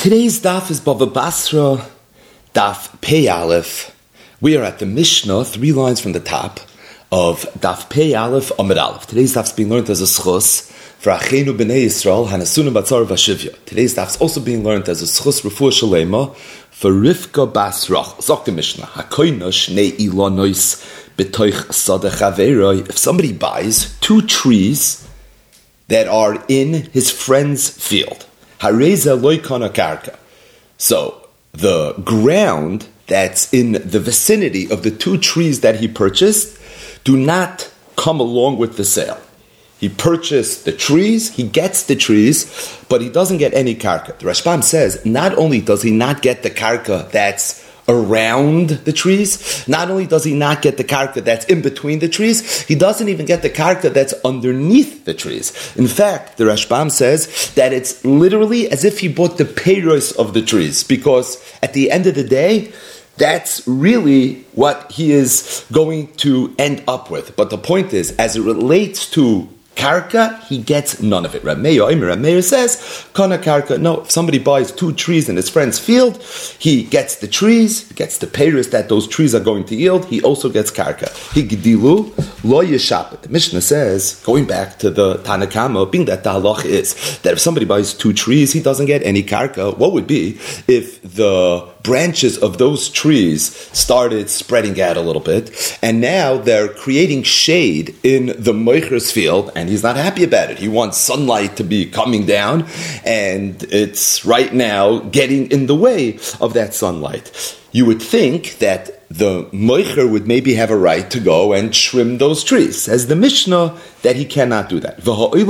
Today's daf is Bava Basra, daf Pei Aleph. We are at the Mishnah, 3 lines from the top of daf Pei Aleph Amud Aleph. Today's daf is being learned as a schus for Achenu B'nei Yisrael Hanasuna Batzar Vashivya. Today's daf is also being learned as a schus Refuah Shalema for Rivka Bas Rach. Zok the Mishnah, Hakoino Shnei Ilonois B'toich Sadeh Chaveroi. If somebody buys 2 trees that are in his friend's field, Hareza loikana karka. So the ground that's in the vicinity of the 2 trees that he purchased do not come along with the sale. He purchased the trees, he gets the trees, but he doesn't get any karka. The Rashbam says not only does he not get the karka that's around the trees, not only does he not get the karka that's in between the trees, he doesn't even get the karka that's underneath the trees. In fact, the Rashbam says that it's literally as if he bought the peiros of the trees, because at the end of the day, that's really what he is going to end up with. But the point is, as it relates to karka, he gets none of it. Rav Meir says, kana karka, no, if somebody buys 2 trees in his friend's field, he gets the trees, he gets the peiros that those trees are going to yield, he also gets karka. Higdilu lo yeshapet. The Mishnah says, going back to the Tanakama, being that the halach is that if somebody buys 2 trees, he doesn't get any karka. What would be if the branches of those trees started spreading out a little bit, and now they're creating shade in the moicher's field, and he's not happy about it. He wants sunlight to be coming down, and it's right now getting in the way of that sunlight. You would think that the moicher would maybe have a right to go and trim those trees. Says the Mishnah that he cannot do that.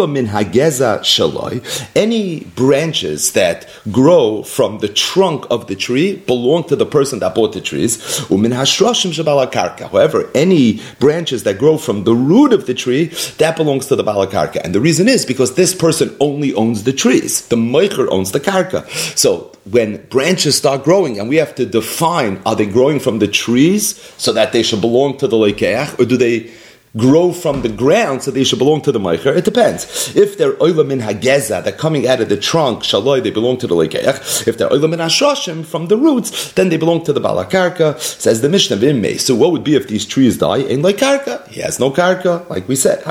Any branches that grow from the trunk of the tree belong to the person that bought the trees. However, any branches that grow from the root of the tree, that belongs to the balakarka. And the reason is because this person only owns the trees. The moicher owns the karka. So when branches start growing, and we have to define, are they growing from the trees so that they should belong to the leikeach, or do they grow from the ground so they should belong to the meicher? It depends. If they're oila min hageza, they're coming out of the trunk, shaloi, they belong to the leikeach. If they're oila min hashashim, from the roots, then they belong to the balakarka. Says the Mishnah v'imei. So what would be if these trees die? Ain't like karka. He has no karka, like we said.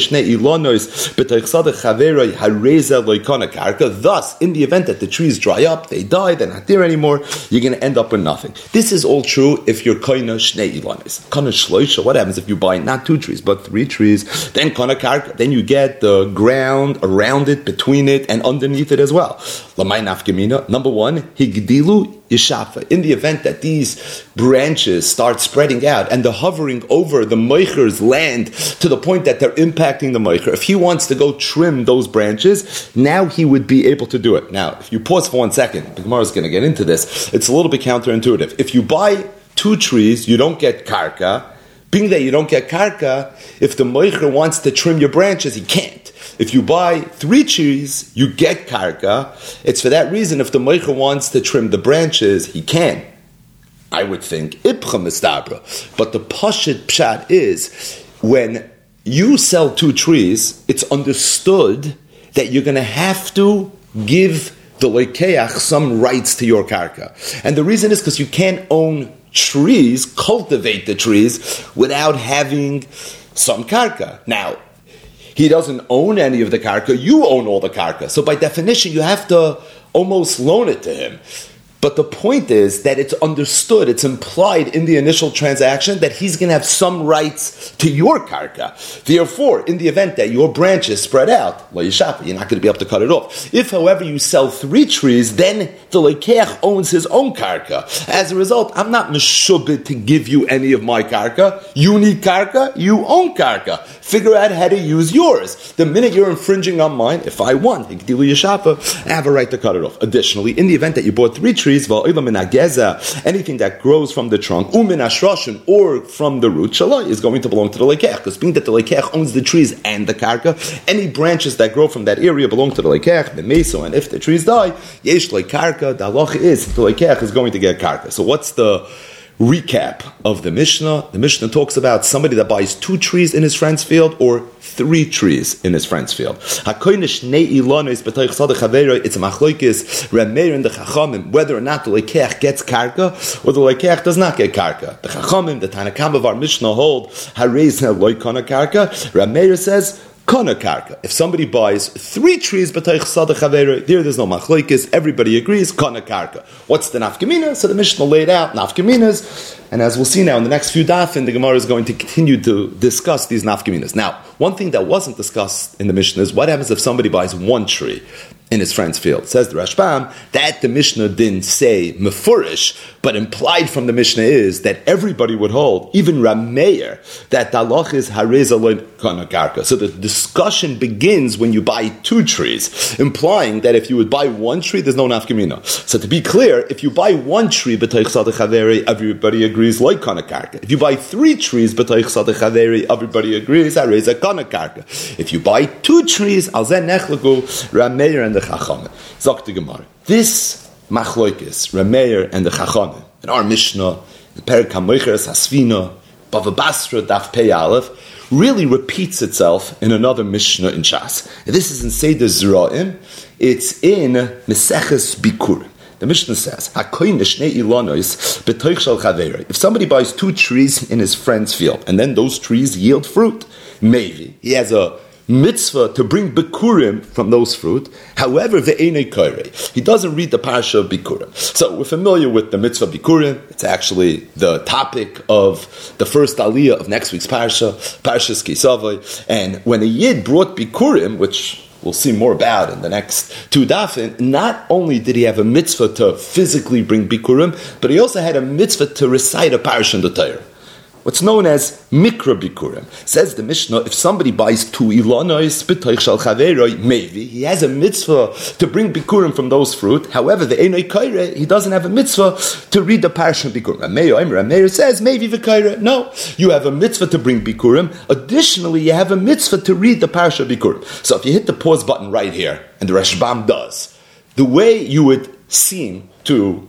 Thus, in the event that the trees dry up, they die, they're not there anymore, you're going to end up with nothing. This is all true if you're koina shnei ilanos. Kana shloisha, what happens if you buy not 2 trees, but 3 trees, then kana karka, then you get the ground around it, between it, and underneath it as well. Lamay nafgemina, number 1, higdilu yishafa. In the event that these branches start spreading out and they're hovering over the moicher's land to the point that they're impacting the moicher, if he wants to go trim those branches, now he would be able to do it. Now, if you pause for 1 second, the Gemara is going to get into this, it's a little bit counterintuitive. If you buy 2 trees, you don't get karka. Being that you don't get karka, if the moicher wants to trim your branches, he can't. If you buy 3 trees, you get karka. It's for that reason, if the moicher wants to trim the branches, he can. I would think, ipcha mistabra. But the pashit pshat is, when you sell 2 trees, it's understood that you're going to have to give the leikeach some rights to your karka. And the reason is because you can't own trees, cultivate the trees, without having some karka. Now, he doesn't own any of the karka, you own all the karka. So by definition, you have to almost loan it to him. But the point is that it's understood, it's implied in the initial transaction that he's going to have some rights to your karka. Therefore, in the event that your branches spread out, you're not going to be able to cut it off. If, however, you sell 3 trees, then the leikeach owns his own karka. As a result, I'm not meshubit to give you any of my karka. You need karka, you own karka. Figure out how to use yours. The minute you're infringing on mine, if I want, I have a right to cut it off. Additionally, in the event that you bought 3 trees, anything that grows from the trunk, or from the root, is going to belong to the leikeach. Because being that the leikeach owns the trees and the karka, any branches that grow from that area belong to the leikeach, the meso, and if the trees die, yesh karka, the halacha is the leikeach is going to get karka. So what's the recap of the Mishnah. The Mishnah talks about somebody that buys 2 trees in his friend's field or 3 trees in his friend's field. It's a machloikis Rameir and the Chachamim whether or not the lekeach gets karka or the lekeach does not get karka. The Chachamim, the Tanakam of our Mishnah hold harez loikana karka. Rameir says Kana karka. If somebody buys 3 trees, there's no machloikis. Everybody agrees. Kana karka. What's the nafkamina? So the Mishnah laid out nafkaminas, and as we'll see now in the next few dafin, the Gemara is going to continue to discuss these nafkaminas. Now, one thing that wasn't discussed in the Mishnah is what happens if somebody buys 1 tree in his friend's field. Says the Rashbam that the Mishnah didn't say mefurish, but implied from the Mishnah is that everybody would hold, even Rameir, that the halach is harez aloin kana karka. So the discussion begins when you buy 2 trees, implying that if you would buy 1 tree, there's no nafkamina. So to be clear, if you buy 1 tree b'toich sadeh chaveri, everybody agrees like kana karka. If you buy 3 trees b'toich sadeh chaveri, everybody agrees harez kana karka. If you buy 2 trees, al zen nechlagu Rameir and the Chachamim. Zok the Gemara. This machloikis, Rameir and the Chachamim, in our Mishnah, the Perek HaMoicheres Hasfina, Bava Basra, Daf Pei Aleph, really repeats itself in another Mishnah in Shas. This is in Seder Zera'im. It's in Meseches Bikurim. The Mishnah says, if somebody buys 2 trees in his friend's field, and then those trees yield fruit, maybe he has a mitzvah to bring bikurim from those fruit. However, ve'enei kairei, he doesn't read the parasha of bikurim. So we're familiar with the mitzvah bikurim. It's actually the topic of the first aliyah of next week's parasha, Parashas Kisavai. And when a yid brought bikurim, which we'll see more about in the next 2 dafin, not only did he have a mitzvah to physically bring bikurim, but he also had a mitzvah to recite a parasha in the Torah. What's known as Mikra Bikurim. Says the Mishnah, if somebody buys 2 ilonos, b'toich shal chaveroi, maybe he has a mitzvah to bring Bikurim from those fruit. However, the Einoi Kaire, he doesn't have a mitzvah to read the Parashat Bikurim. Rameir says, maybe V'kaire. No, you have a mitzvah to bring Bikurim. Additionally, you have a mitzvah to read the Parashat Bikurim. So if you hit the pause button right here, and the Rashbam does, the way you would seem to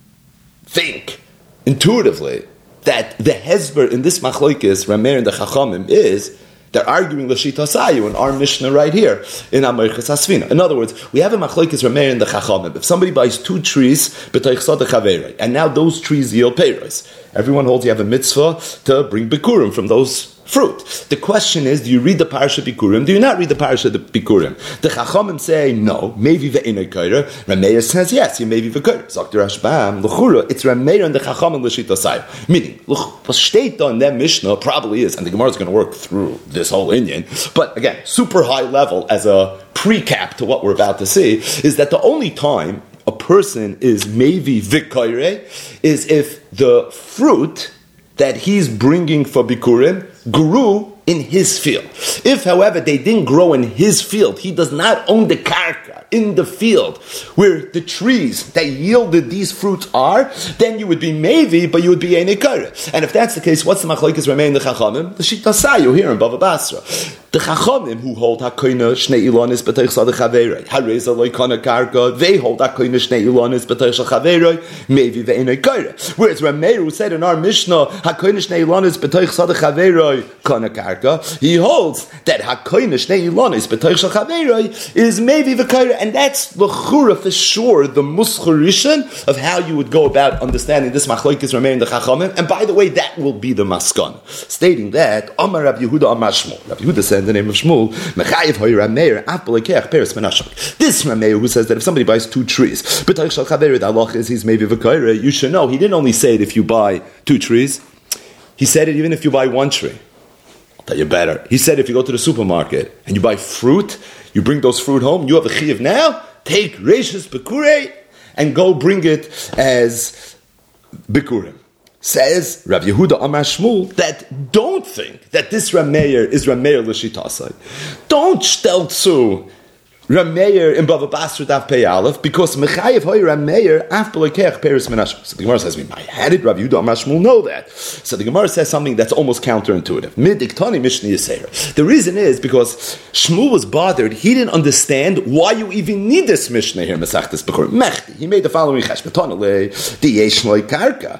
think intuitively that the hezber in this machloikis, Rameir and the Chachamim, is they're arguing l'shita sayu in our Mishnah right here in Amoiches Hasfina. In other words, we have a machloikis Rameir and the Chachamim. If somebody buys 2 trees, b'toich sadeh chaveri, and now those trees yield peiros, everyone holds you have a mitzvah to bring bikurim from those fruit. The question is, do you read the Parashat Bikurim? Do you not read the Parashat Bikurim? The Chachamim say no, maybe ve'enei kaira. Rameir says yes, you maybe v'kaira. Zok the Rashbam, l'chura, it's Rameir and the Chachamim l'shita sayu. Meaning, was steht on that Mishnah probably is, and the Gemara is going to work through this whole Inyan, but again, super high level as a pre-cap to what we're about to see, is that the only time a person is maybe v'kaira is if the fruit that he's bringing for Bikurim grew in his field. If, however, they didn't grow in his field, he does not own the karka in the field where the trees that yielded these fruits are, then you would be maybe, but you would be einei kaira. And if that's the case, what's the machlokes Rameir the Chachamim? The shita sayu here in Bava Basra. The Chachamim who hold hakoina shnei ilonis b'toich sadeh chaveroi, hareza loy kana karka, they hold hakoina shnei ilonis b'toich shel chaveroi, maybe ve'enei kaira. Whereas Rameir who said in our Mishnah hakoina shnei ilonis b'toich sadeh chaveroi kana karka, he holds that hakoina shnei ilonis b'toich shel chaveroi is maybe v'kaira, and that's l'chura for sure the muscharishan of how you would go about understanding this machlokes Rameir and the Chachamim. And by the way, that will be the maskan, stating that Amar Rabbi Yehuda Amar Shmuel. Rabbi Yehuda said in the name of Shmuel, Mechayev hoy Rameir af b'lekeach peres menashak. This Rameir who says that if somebody buys 2 trees, b'toich shel chaveroi, the halach is he's maybe v'kaira. You should know he didn't only say it if you buy 2 trees. He said it even if you buy 1 tree. I'll tell you better. He said if you go to the supermarket and you buy fruit, you bring those fruit home, you have a chiyuv now, take reishis bekurei and go bring it as bikurim. Says Rav Yehuda Amar Shmuel that don't think that this Rameir is Rameir l'shitasai. Don't stelzu Rameir in Bava Basra Daf Pei Aleph, because Mechayev hoy Rameir af b'lekeach peres menashach. So the Gemara says, how did Rav Yehuda Amar Shmuel know that? So the Gemara says something that's almost counterintuitive. Midiktani Mishnah Yisera. The reason is because Shmuel was bothered. He didn't understand why you even need this Mishnah here. Masachtes Bechor Mechti. He made the following cheshbon: Diyesh loy karka.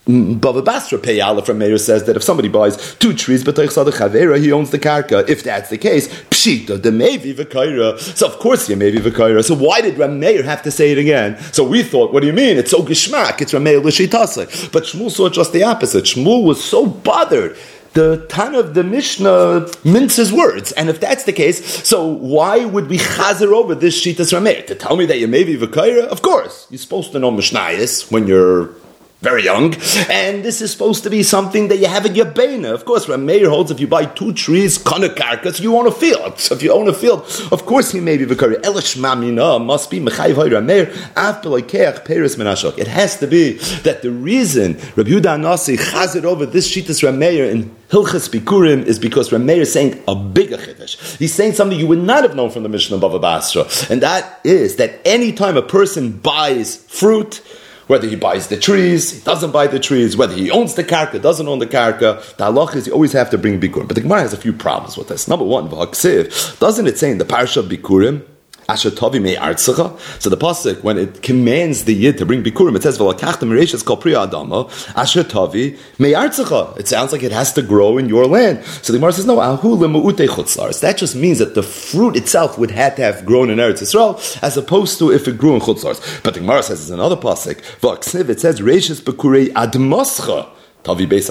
Bava Basra Pei Aleph from Meir says that if somebody buys 2 trees, he owns the karka. If that's the case, pshita the mevi v'kaira. So of course you mevi v'kaira. So why did Ram Meir have to say it again? So we thought, what do you mean? It's so gishmak. It's Ram Meir l'shitase. But Shmuel saw just the opposite. Shmuel was so bothered. The Tana of the Mishnah minces words, and if that's the case, so why would we chazer over this shitas Ram Meir? To tell me that you mevi v'kaira? Of course, you're supposed to know Mishnayos when you're very young, and this is supposed to be something that you have in your beina. Of course, Ram Meir holds if you buy 2 trees, kana karkas, you own a field. So if you own a field, of course he may be v'kari. Elish mamina must be mechayiv hay Ram Meir after lekeach peres menashok. It has to be that the reason Rabbi Yehuda Anasi chazed over this shitas Ram Meir in Hilchas Bikurim is because Ram Meir is saying a bigger chiddush. He's saying something you would not have known from the Mishnah of Bava Basra, and that is that any time a person buys fruit, whether he buys the trees, he doesn't buy the trees, whether he owns the karka, doesn't own the karka, the halach is you always have to bring bikurim. But the Gemara has a few problems with this. Number one, v'haksiv, doesn't it say in the parsha of bikurim, Asher Tavi me artzacha? So the pasuk, when it commands the yid to bring bikurim, it says v'lakachtem reishas kol pri adama Asher Tavi me artzacha. It sounds like it has to grow in your land. So the Gemara says no, ahu lemuute chutzlaretz. That just means that the fruit itself would have to have grown in Eretz Yisrael, as opposed to if it grew in chutzlaretz. But the Gemara says it's another pasuk. V'aksiv, it says reishas bekurei admascha. Doesn't it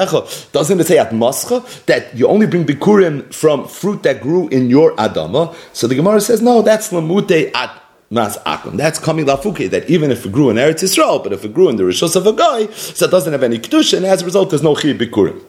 say at mascha that you only bring bikurim from fruit that grew in your adama? So the Gemara says no, that's lamute at mas akum. That's coming lafuke, that even if it grew in Eretz Yisrael, but if it grew in the rishos of a guy, so it doesn't have any kedusha, and as a result there's no chiyuv bikurim.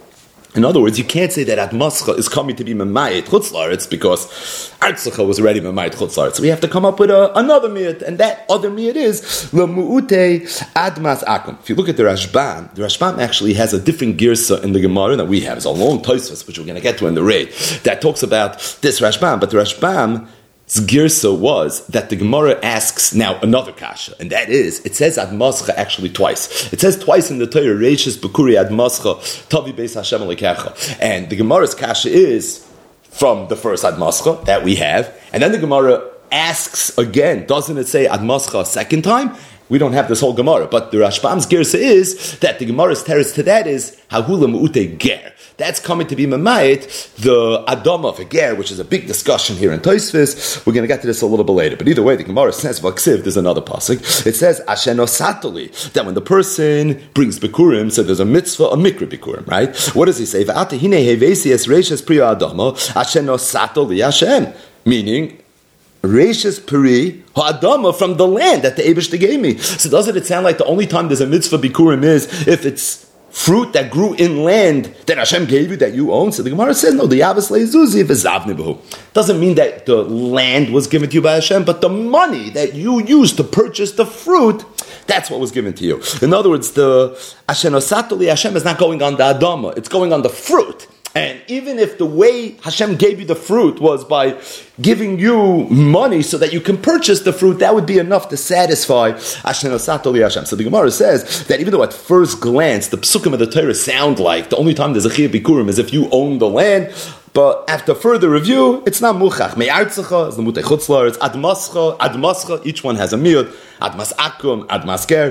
In other words, you can't say that Admascha is coming to be Memayit Chutzlaretz because Artzacha was already Memayit Chutzlaretz. So we have to come up with another miyat, and that other miyat is Lemu'ute Admas Akum. If you look at the Rashbam actually has a different girsa in the Gemara that we have. It's a long Tosfos, which we're going to get to in the raid, that talks about this Rashbam. But the Rashbam girsa was that the Gemara asks now another kasha, and that is, it says Admascha actually twice. It says twice in the Torah, Reishis Bekuri Admascha Tavi Beis Hashem Alekecha. And the Gemara's kasha is from the first Admascha that we have, and then the Gemara asks again, doesn't it say Admascha a second time? We don't have this whole Gemara, but the Rashbam's girsa is that the Gemara's teretz to that is Hahula Mu'ute Ger. That's coming to be Mamayit, the Adama of a Ger, which is a big discussion here in Tosfos. We're going to get to this a little bit later. But either way, the Gemara says, Vaksiv, there's another pasuk. It says, Asheno Satoli, that when the person brings Bikurim, so there's a mitzvah, a mikra Bikurim, right? What does he say? V'ate hine hevesi es reishes priya Adama, Asheno Satoli Hashem. Meaning, Reishis Peri Ha'adama from the land that the Eibishter gave me. So doesn't it sound like the only time there's a mitzvah Bikurim is if it's fruit that grew in land that Hashem gave you, that you own? So the Gemara says, no, the Yavas Leizuzi v'zavni b'hu. Doesn't mean that the land was given to you by Hashem, but the money that you used to purchase the fruit, that's what was given to you. In other words, the Hashem Osatoli Hashem is not going on the Adama, it's going on the fruit. And even if the way Hashem gave you the fruit was by giving you money so that you can purchase the fruit, that would be enough to satisfy Hashem Osatoli Hashem. So the Gemara says that even though at first glance the psukim of the Torah sound like the only time there's a chiyuv bikurim is if you own the land, but after further review, it's not muchach. Me'artzacha is the mutei chutzlar, it's admascha, each one has a miyud, admas akum, admas ger.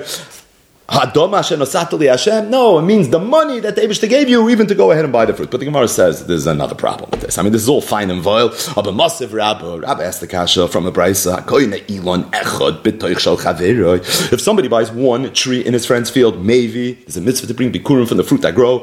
Hadom Hashem Osatoli Hashem. No, it means the money that the Eibishter gave you, even to go ahead and buy the fruit. But the Gemara says there's another problem with this. I mean, this is all fine and vile. Abba Masiv Rabbi asked the kasha from a braysa. If somebody buys one tree in his friend's field, maybe there's a mitzvah to bring bikurim from the fruit that grow.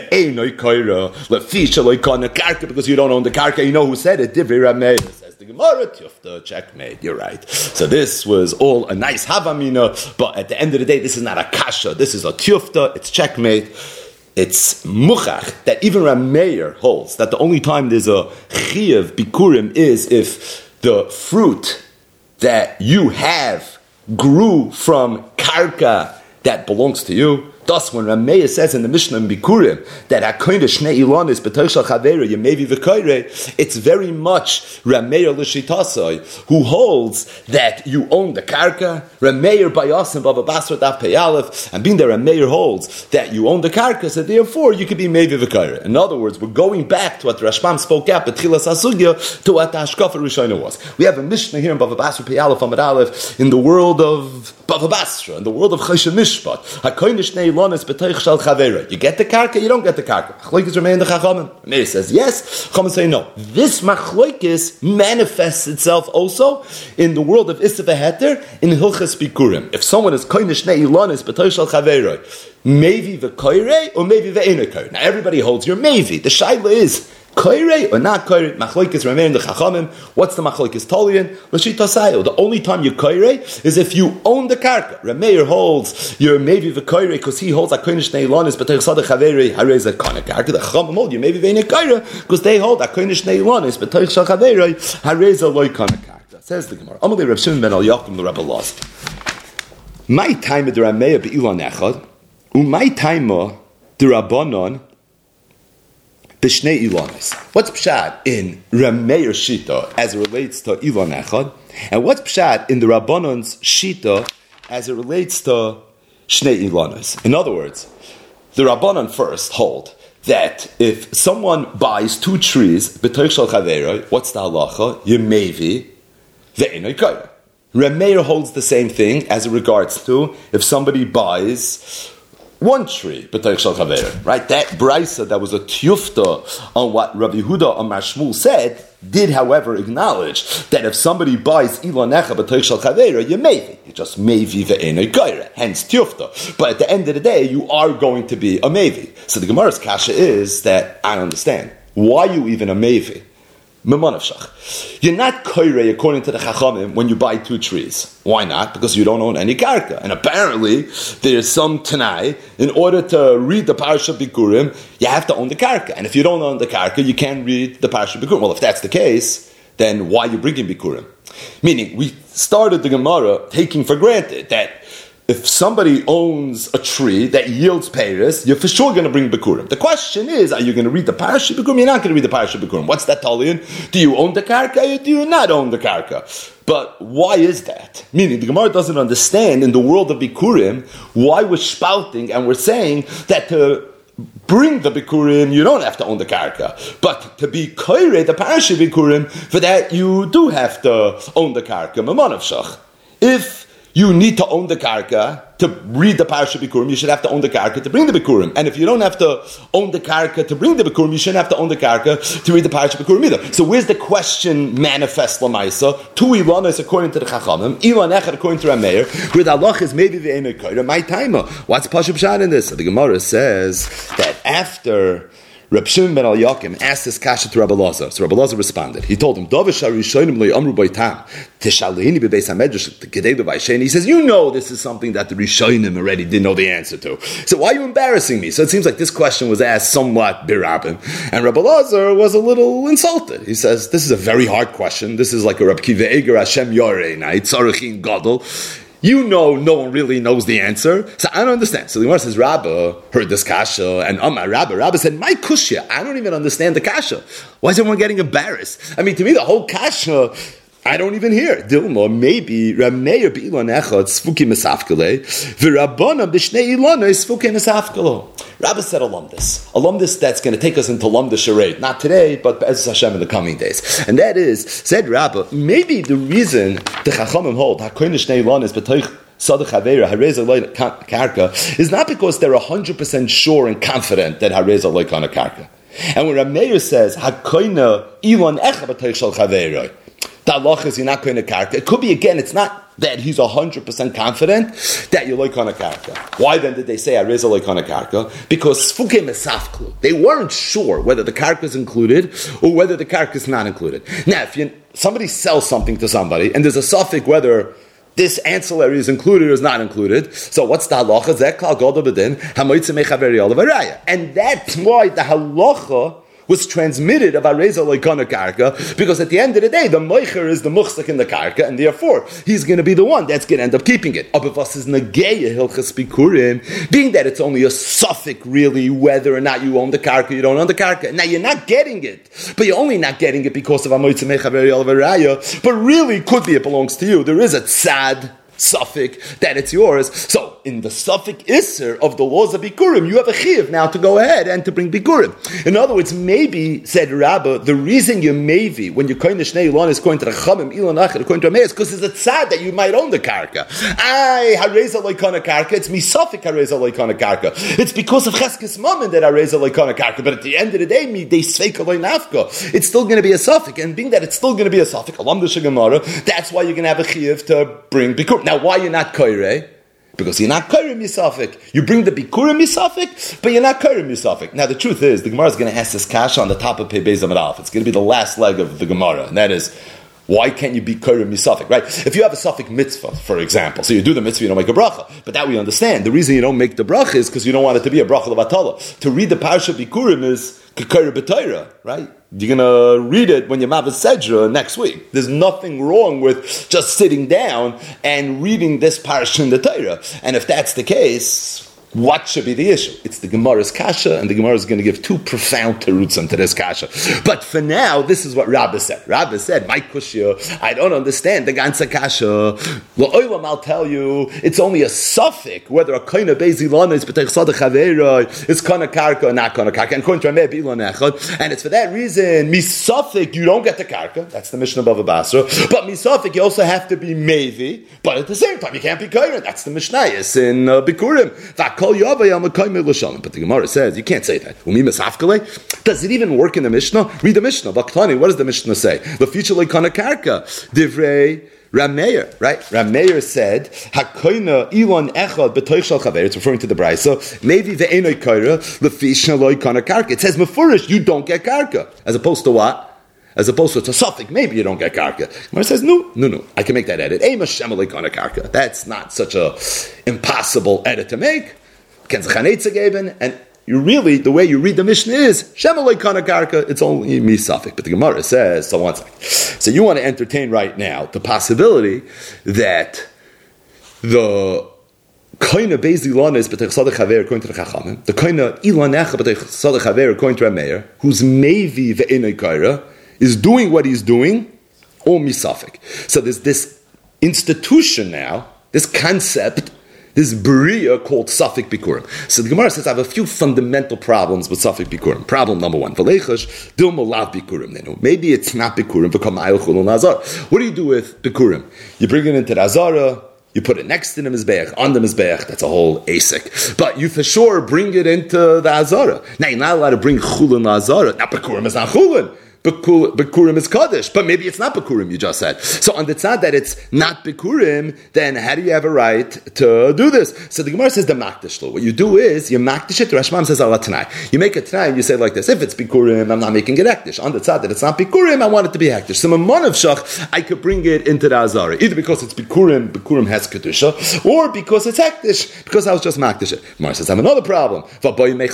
Because you don't own the karka. You know who said it? Divrei Rab Meir. The Gemara, Tufta, checkmate, you're right. So this was all a nice havamina, but at the end of the day, this is not a kasha, this is a tufta, it's checkmate, it's muchach, that even Rab Meir holds that the only time there's a chiyuv bikurim is if the fruit that you have grew from karka that belongs to you. Thus, when Rab Meir says in the Mishnah in Bikurim that Hakoyne Shnei Ilonis B'Toshal Chavera Yemevi V'Koyre, it's very much Rab Meir L'Shitasai who holds that you own the karka. Rab Meir Bayasim Bava Basra Daf Pei Aleph, and being there, Rab Meir holds that you own the karka, so therefore you could be Mevi V'Koyre. In other words, we're going back to what Rashbam spoke at B'Tchilas HaSugya to what the Hashkafa Rishona was. We have a Mishnah here in Bava Basra Pei Aleph Amud Aleph in the world of Bava Basra, in the world of Choshen Mishpat. Hakoyne Shnei You get the karka, you don't get the karka. Machlokes remain the Chachamim. Meir says yes, Chachamim say no. This machlokes manifests itself also in the world of Issa v'Heter in Hilchas Bikurim. If someone is koine shnei ilanis b'toich shel chaveroi, maybe v'koirei or maybe v'eino koirei. Now everybody holds your maybe. The shaila is koirei or not koirei. Machlokes remain the Chachamim. What's the machlokes tolian? L'shita sayo. The only time you koirei is if you own the karka. Rameir holds your maybe v'koirei because he holds a koine shnei ilanis b'toich shel chaveroi harei zeh kana karka. The Chachamim hold you maybe v'eino koirei because they hold a koine shnei ilanis b'toich shel chaveroi harei zeh loy kana karka. Says the Gemara. Amalei Reb Shimon ben Eliyakim the Rebbe Loz. My time of the Rameir be'ilan echad. My time the Rabbanon b'shnei ilanis. What's pshat in Rameir Shita as it relates to Ilan Echad, and what's pshat in the Rabbanon's Shita as it relates to Shnei ilanis? In other words, the Rabbanon first hold that if someone buys 2 trees b'toich shel chaveroi, what's the halacha? Yemevi ve'enoi koirei. Rameir holds the same thing as it regards to if somebody buys 1 tree, b'toich shel chaveroi, right? That brisa that was a tiyufta on what Rabbi Yehuda Amar Shmuel said did, however, acknowledge that if somebody buys ilan echa b'toich shel chaveroi, you maybe. You just maybe ve'enoi koirei, hence tiyufta. But at the end of the day, you are going to be a maybe. So the Gemara's kasha is that I don't understand. Why are you even a maybe? You're not koirei according to the Chachamim when you buy 2 trees. Why not? Because you don't own any karka. And apparently, there's some Tanai, in order to read the Parashat Bikurim, you have to own the karka. And if you don't own the karka, you can't read the Parashat Bikurim. Well, if that's the case, then why are you bringing Bikurim? Meaning, we started the Gemara taking for granted that if somebody owns a tree that yields peiros, you're for sure going to bring Bikurim. The question is, are you going to read the Parashat Bikurim? You're not going to read the Parashat Bikurim. What's that talion? Do you own the karka or do you not own the karka? But why is that? Meaning, the Gemara doesn't understand in the world of Bikurim why we're spouting and we're saying that to bring the Bikurim, you don't have to own the karka. But to be koirei, the Parashat Bikurim, for that you do have to own the karka. Mamanavshach. If you need to own the karka to read the Parashat Bikurim, you should have to own the karka to bring the Bikurim. And if you don't have to own the karka to bring the Bikurim, you shouldn't have to own the karka to read the Parashat Bikurim either. So where's the question manifest lamaisa? 2 ilanos according to the Chachamim, ilan echad according to Rameir, where the halach is maybe ve'enoi koirei, my timer. What's Pashup Pshat in this? So the Gemara says that after Reb Shimon ben Eliyakim asked this kasha to Rabbi Lazar. So Rabbi Lazar responded. He told him, he says, you know this is something that the Rishonim already didn't know the answer to. So why are you embarrassing me? So it seems like this question was asked somewhat birabim. And Rabbi Lazar was a little insulted. He says, this is a very hard question. This is like a Reb Kiva Eger Hashem Yorei Night, Tzarachin Gadol. You know, no one really knows the answer. So I don't understand. So the Gemara says, Rabba heard this kasha, and Rabba said, my kushya, I don't even understand the kasha. Why is everyone getting embarrassed? I mean, to me, the whole kasha, I don't even hear. Dilma, maybe, Rameir b'ilan echad, sfuki mesafkele, v'rabbana b'shnei ilana is sfuki mesafkele. Rabbi said alumdus that's going to take us into Lumda Shareit. Not today, but Be'ez Hashem in the coming days. And that is, said Rabbi, maybe the reason the Chachamim hold, HaKoyin Shnei Ilana is b'toich Sadach Havera, Hareza Loy Karka, is not because they're 100% sure and confident that Hareza Loy Kana Karka. And when Rameir says, HaKoyin Ilan Echa b'toich Shal Havera, the halach is you're not going to karka. It could be, again, it's not that he's 100% confident that you're like on a karka. Why then did they say Areza like on a karka? Because Sfuke Mesafklu. They weren't sure whether the karka is included or whether the karka is not included. Now, if somebody sells something to somebody and there's a suffix whether this ancillary is included or is not included, so what's the halacha? And that's why the halacha was transmitted of Areza Loikana Karka, because at the end of the day, the Moicher is the Muchstak in the Karka, and therefore, he's going to be the one that's going to end up keeping it. Abivas is Nageya Hilchas Bikurim, being that it's only a suffix, really, whether or not you own the Karka, you don't own the Karka. Now, you're not getting it, but you're only not getting it because of Amoitze Mecha Veri Alvaraya, but really, could be it belongs to you. There is a tzad suffix that it's yours. So in the suffix Isser of the laws of Bikurim, you have a chiyuv now to go ahead and to bring Bikurim. In other words, maybe, said Rabbah, the reason you maybe, when you're going to Shnei Ilan is going to Rechamim, Ilan Achar, going to Ameis, because it's a tzad that you might own the karka. Hareza loikana karka, it's me suffix hareza loikana karka. It's because of Cheskes Mammon that hareza loikana karka, but at the end of the day, me, they sveika loy nafka. It's still going to be a suffix, and being that it's still going to be a suffix, Alam D'She Gemara, that's why you're going to have a chiyuv to bring Bikurim. Now, why you're not koirei? Because you're not koirei misafik. You bring the bikurim misafik, but you're not koirei misafik. Now, the truth is, the Gemara is going to ask this kasha on the top of Pei Beis Amud Aleph. It's going to be the last leg of the Gemara, and that is, why can't you be koirei misafik, right? If you have a suffix mitzvah, for example, so you do the mitzvah, you don't make a bracha, but that we understand. The reason you don't make the bracha is because you don't want it to be a bracha levatala. To read the parsha bikurim is k'koirei b'Torah, right? You're going to read it when you're Mavis Sedra next week. There's nothing wrong with just sitting down and reading this parsha in the Torah. And if that's the case, what should be the issue? It's the Gemara's kasha, and the Gemara is going to give two profound terutzim to this kasha. But for now, this is what Rabbah said. Rabbah said, my kushya, I don't understand the ganze kasha. L'olam, I'll tell you, it's only a suffix, whether a koina beizilana is b'tech sadach havera, is kana karka or not kana karka, and koin trameh b'ilan echad. And it's for that reason, misafik, you don't get the karka. That's the Mishnah Bava Basra. But misafik, you also have to be mevi, but at the same time, you can't be koina. That's the Mishnayos in Bikurim. But the Gemara says, you can't say that. Does it even work in the Mishnah? Read the Mishnah. What does the Mishnah say? The future like kana karka. Divrei Rameir, right? Rameir said, "Hakoina Elon echad b'toich shel chaver." It's referring to the brayso. Maybe the enoi kaira lefishna loy kana karka. It says mefurish, you don't get karka, as opposed to what? As opposed to it's a suffix, maybe you don't get karka. Gemara says, no, I can make that edit. Karka. That's not such a impossible edit to make. And you really, the way you read the Mishnah is, Shemalei Kana Karka, it's only me suffix. But the Gemara says, so one second. So you want to entertain right now the possibility that the Koina Beis Ilan is b'tech sadach haver according to the Chachamim, the Koina Ilanecha b'tech sadach haver according to Rameir, who's Mevi ve'enei kaira, is doing what he's doing, or misafik. So there's this institution now, this concept, this bria called Safik Bikurim. So the Gemara says, I have a few fundamental problems with Safik Bikurim. Problem number one, V'leichash dilma lav Bikurim. Maybe it's not Bikurim, become Ayil Chulun Azar. What do you do with Bikurim? You bring it into the Azara, you put it next to the Mizbeach, on the Mizbeach, that's a whole asik. But you for sure bring it into the Azara. Now you're not allowed to bring Chulun Azara. Now Bikurim is not Chulun. Bikurim is Kaddish, but maybe it's not Bikurim, you just said. So on the tzad that it's not Bikurim, then how do you have a right to do this? So the Gemara says the Makdish law. What you do is, you Makdish it, the Rashbam says Allah Tanai. You make a Tanai and you say like this, if it's Bikurim, I'm not making it Hektish. On the tzad that it's not Bikurim, I want it to be Hektish. So Mamon of Shach, I could bring it into the Azara. Either because it's Bikurim has Kedusha, or because it's Hektish, because I was just Makdish it. Gemara says, I have another problem. The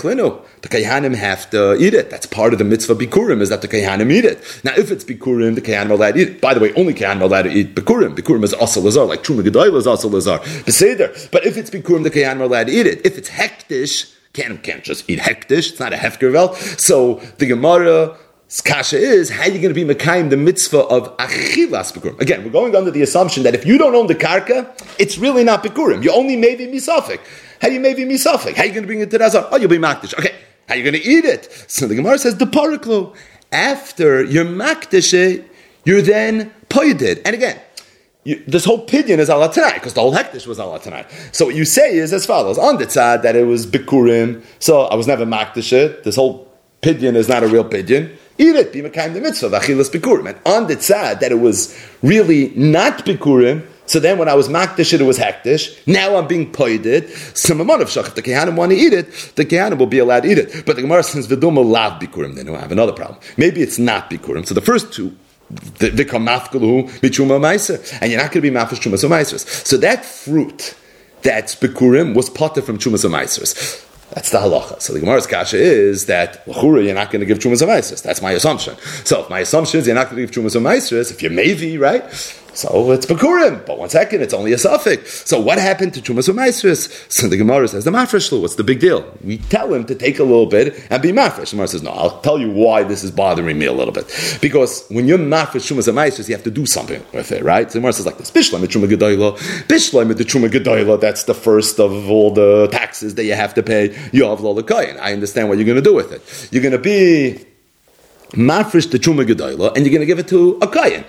Kayhanim have to eat it. That's part of the mitzvah Bikurim, is that the Kayhanim eat it. Now, if it's Bikurim, the Kayanim are allowed to eat it. By the way, only Kayanim are allowed to eat Bikurim. Bikurim is also Lazar, like Truma Gedoyla is also Lazar. Beseder. But if it's Bikurim, the Kayanim are allowed to eat it. If it's Hektish, can't just eat Hektish. It's not a Hefkervel. So the Gemara kasha is, how are you going to be Mekayim the mitzvah of Achilas Bikurim? Again, we're going under the assumption that if you don't own the Karka, it's really not Bikurim. You only maybe Misafik. How do you maybe Misafik? How are you going to bring it to the Azar? Oh, you'll be Makdish. Okay. How are you going to eat it? So the Gemara says, the Pariklo. After you're makdeshe, you're then poyedid. And again, this whole pidyon is Allah Tanai, because the whole hektish was Allah Tanai. So what you say is as follows: on the tzad that it was bikurim, so I was never makdeshe. This whole pidyon is not a real pidyon. Eat it, be mekayim the mitzvah, v'achilas bikurim. And on the tzad that it was really not bikurim, so then when I was makdish it was hektish. Now I'm being poided. So mamon of shach, if the kehanim want to eat it, the kehanim will be allowed to eat it. But the Gemara says v'duma lav bikurim. Then I have another problem. Maybe it's not bikurim. So the first two, they come mafkalu michuma meiser, and you're not going to be mafish chumas meisers. So that fruit that's bikurim was potter from chumas meisers. That's the halacha. So the Gemara's kasha is that l'chura you're not going to give chumas meisers. That's my assumption. So if my assumption is you're not going to give chumas meisers, if you're mevi, right? So it's Bekurim. But 1 second, it's only a suffix. So what happened to Trumas U'Maisris? So the Gemara says, the Mafresh Lu, what's the big deal? We tell him to take a little bit and be Mafresh. The Gemara says, no, I'll tell you why this is bothering me a little bit. Because when you're Mafresh Trumas U'Maisris, you have to do something with it, right? So the Gemara says like this, Bishleim Truma Gedoyla, Bishleim Truma Gedoyla, that's the first of all the taxes that you have to pay. Yoav Lo L'Koyin. I understand what you're going to do with it. You're going to be Mafresh the Truma Gedoyla, and you're going to give it to a Koyin.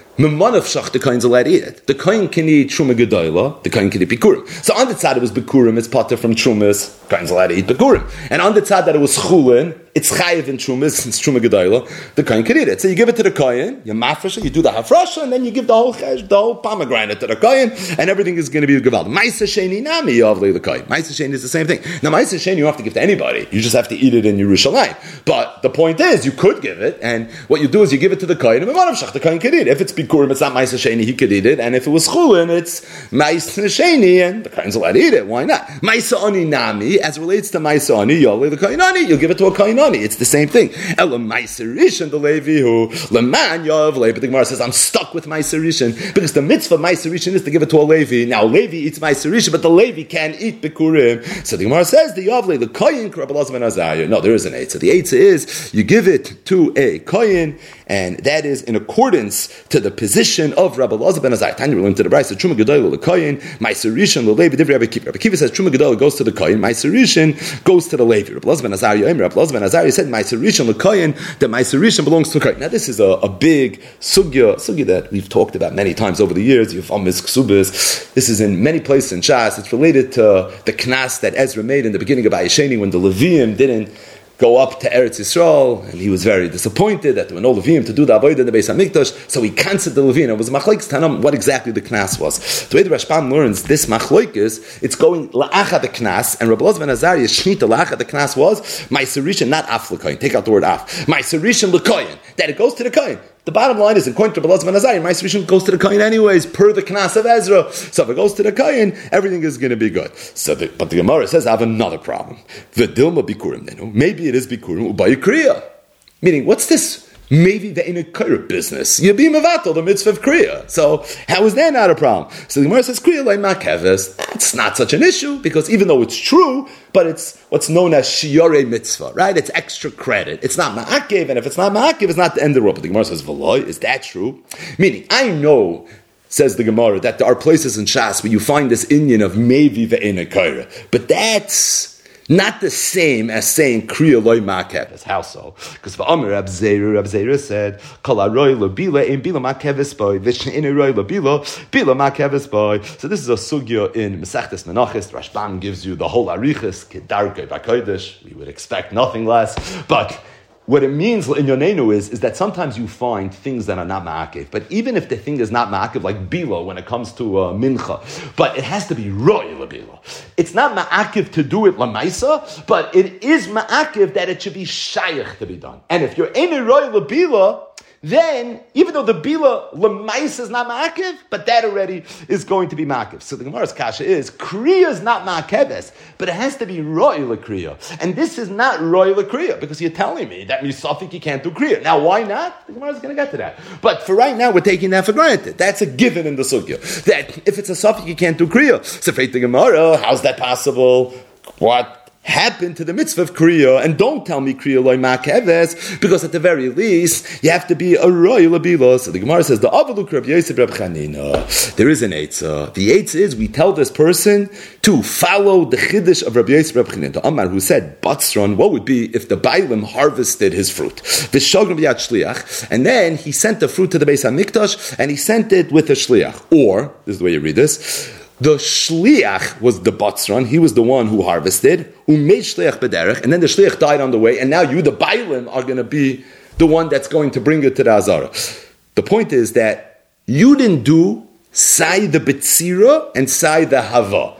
The Kohen's allowed to eat it. The Kohen can eat Truma Gedoyla, the Kohen can eat Bikurim. So on the tzad it was Bikurim, it's potter from Trumas, Kohen's allowed to eat Bikurim. And on the tzad that it was Chulin, it's Chayiv in Trumas, it's Truma Gedoyla, the Kohen can eat it. So you give it to the Kohen, you mafresh it, you do the hafrasha, and then you give the whole pomegranate to the Kohen, and everything is going to be Gevald. Maisa Sheni Nami Yavli the Kohen. Maisa Sheni is the same thing. Now Maisa Sheni you don't have to give to anybody, you just have to eat it in Yerushalayim. But the point is, you could give it, and what you do is you give it to the Kohen, and the Kohen can eat it. If it's Bikurim, it's not Maisa Sheni, he could eat it, and if it was Chulin, it's Maisa Sheni, and the Kohen's allowed to eat it. Why not? Maisa Ani Nami, as relates to Maisa Ani, Yavli the Kohen Ani, you'll give it to a Kohen Ani. It's the same thing. Ela Maisa Rishon the Levi who Leman Yavli, but the Gemara says I'm stuck with Maisa Rishon because the mitzvah of Maisa Rishon is to give it to a Levi. Now Levi eats Maisa Rishon, but the Levi can't eat Bikurim. So the Gemara says the Yavli, the Kohen Rabbi Elazar ben Azariah. No, there is an eitzah. The eitzah is you give it to a Kohen, and that is in accordance to the position of Rabbi Elazar ben Azariah. Tanya learned to the Brayso Truma Gedoyla the Kohen, Maisa Rishon the Levi. Divrei Rabbi Kiva. Rabbi Kiva says Truma Gedoyla goes to the Kohen, Maisa Rishon goes to the Levi. Rabbi Elazar ben Azariah. Rabbi Elazar ben Azariah said Maisa Rishon the Kohen, that Maisa Rishon belongs to the Kohen. Now this is a big sugya that we've talked about many times over the years. You've Ksubis. This is in many places in Shas. It's related to the knas that Ezra made in the beginning of Ayesheni when the Leviim didn't go up to Eretz Yisrael, and he was very disappointed that there were no Leviim to do the Avodah in the Beis HaMikdash, so he cancelled the Leviim. It was Machlokes Tanam what exactly the Knas was. The way the Rashbam learns this Machlokes, it's going La'acha the Knas, and Rabbi Elazar ben Azariah Shnita La'acha the Knas was Maisa Rishon, not Af L'Koyin. Take out the word Af. Maisa Rishon L'Koyin. That it goes to the Koyin. The bottom line is, according to Rabbi Elazar ben Azariah, Maisa Rishon goes to the Kohen anyways, per the Knas of Ezra. So if it goes to the Kohen, everything is going to be good. But the Gemara says, I have another problem. V'dilma bikurim nenu. Maybe it is bikurim u'bayi kriya. Meaning, what's this? Maybe the in a kriya business. You be mevatel the mitzvah of kriya. So how is that not a problem? So the Gemara says kriya like makeves. That's not such an issue because even though it's true, but it's what's known as shiyorei mitzvah, right? It's extra credit. It's not ma'akev, and if it's not ma'akev, it's not the end of the world. But the Gemara says v'loy. Is that true? Meaning, I know. Says the Gemara that there are places in Shas where you find this inyan of maybe the in a kriya, but that's not the same as saying kriya loy ma'akeves. How so? Because for Amir Rab Zeira said kol haroy lo bila ein bila ma'akeves boy v'she'in haroy lo bila ma'akeves boy. So this is a sugya in Masechtas Menachos. Rashbam gives you the whole arichas kedarkei v'kodesh. We would expect nothing less, but what it means in Yonenu is that sometimes you find things that are not ma'akev. But even if the thing is not ma'akev, like bila when it comes to mincha, but it has to be roy l'bila. It's not ma'akev to do it l'maisa, but it is ma'akev that it should be shayach to be done. And if you're in a roy l'bila, then, even though the bila l'mais is not ma'akev, but that already is going to be ma'akev. So the Gemara's kasha is, kriya is not ma'akeves, but it has to be roy l'kriya. And this is not roy l'kriya, because you're telling me that misafik you can't do kriya. Now, why not? The Gemara's going to get to that. But for right now, we're taking that for granted. That's a given in the sugya. That if it's a safik, you can't do kriya. So, faith the Gemara, how's that possible? What happened to the mitzvah of kriya, and don't tell me kriya loy ma'akeves, because at the very least you have to be a roy l'bila. So the Gemara says the avaluk Rabbi Yosef Reb Chanina. There is an eitzah. The eitzah is we tell this person to follow the chiddush of Rabbi Yosef Reb Chanina. Amar who said batzron. What would be if the bailim harvested his fruit? V'shogrim b'yad shliach, and then he sent the fruit to the Beis HaMikdash and he sent it with a shliach. Or this is the way you read this. The shliach was the batzron, he was the one who harvested, umei shliach b'derech, and then the shliach died on the way, and now you, the bailim, are going to be the one that's going to bring it to the azara. The point is that you didn't do sai the betzira and sai the hava.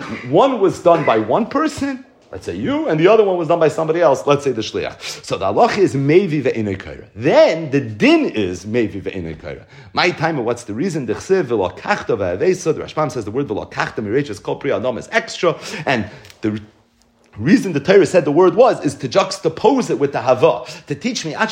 One was done by one person, let's say you, and the other one was done by somebody else, let's say the shliach. So the halach is mevi ve'inei kaira. Then the din is mevi ve'inei kaira. My time, what's the reason? The chsiv v'lakachta ve'avesa. The Rashbam says the word v'lakachta mireich is kol pri adam is extra, and the reason the Torah said the word was is to juxtapose it with the hava, to teach me or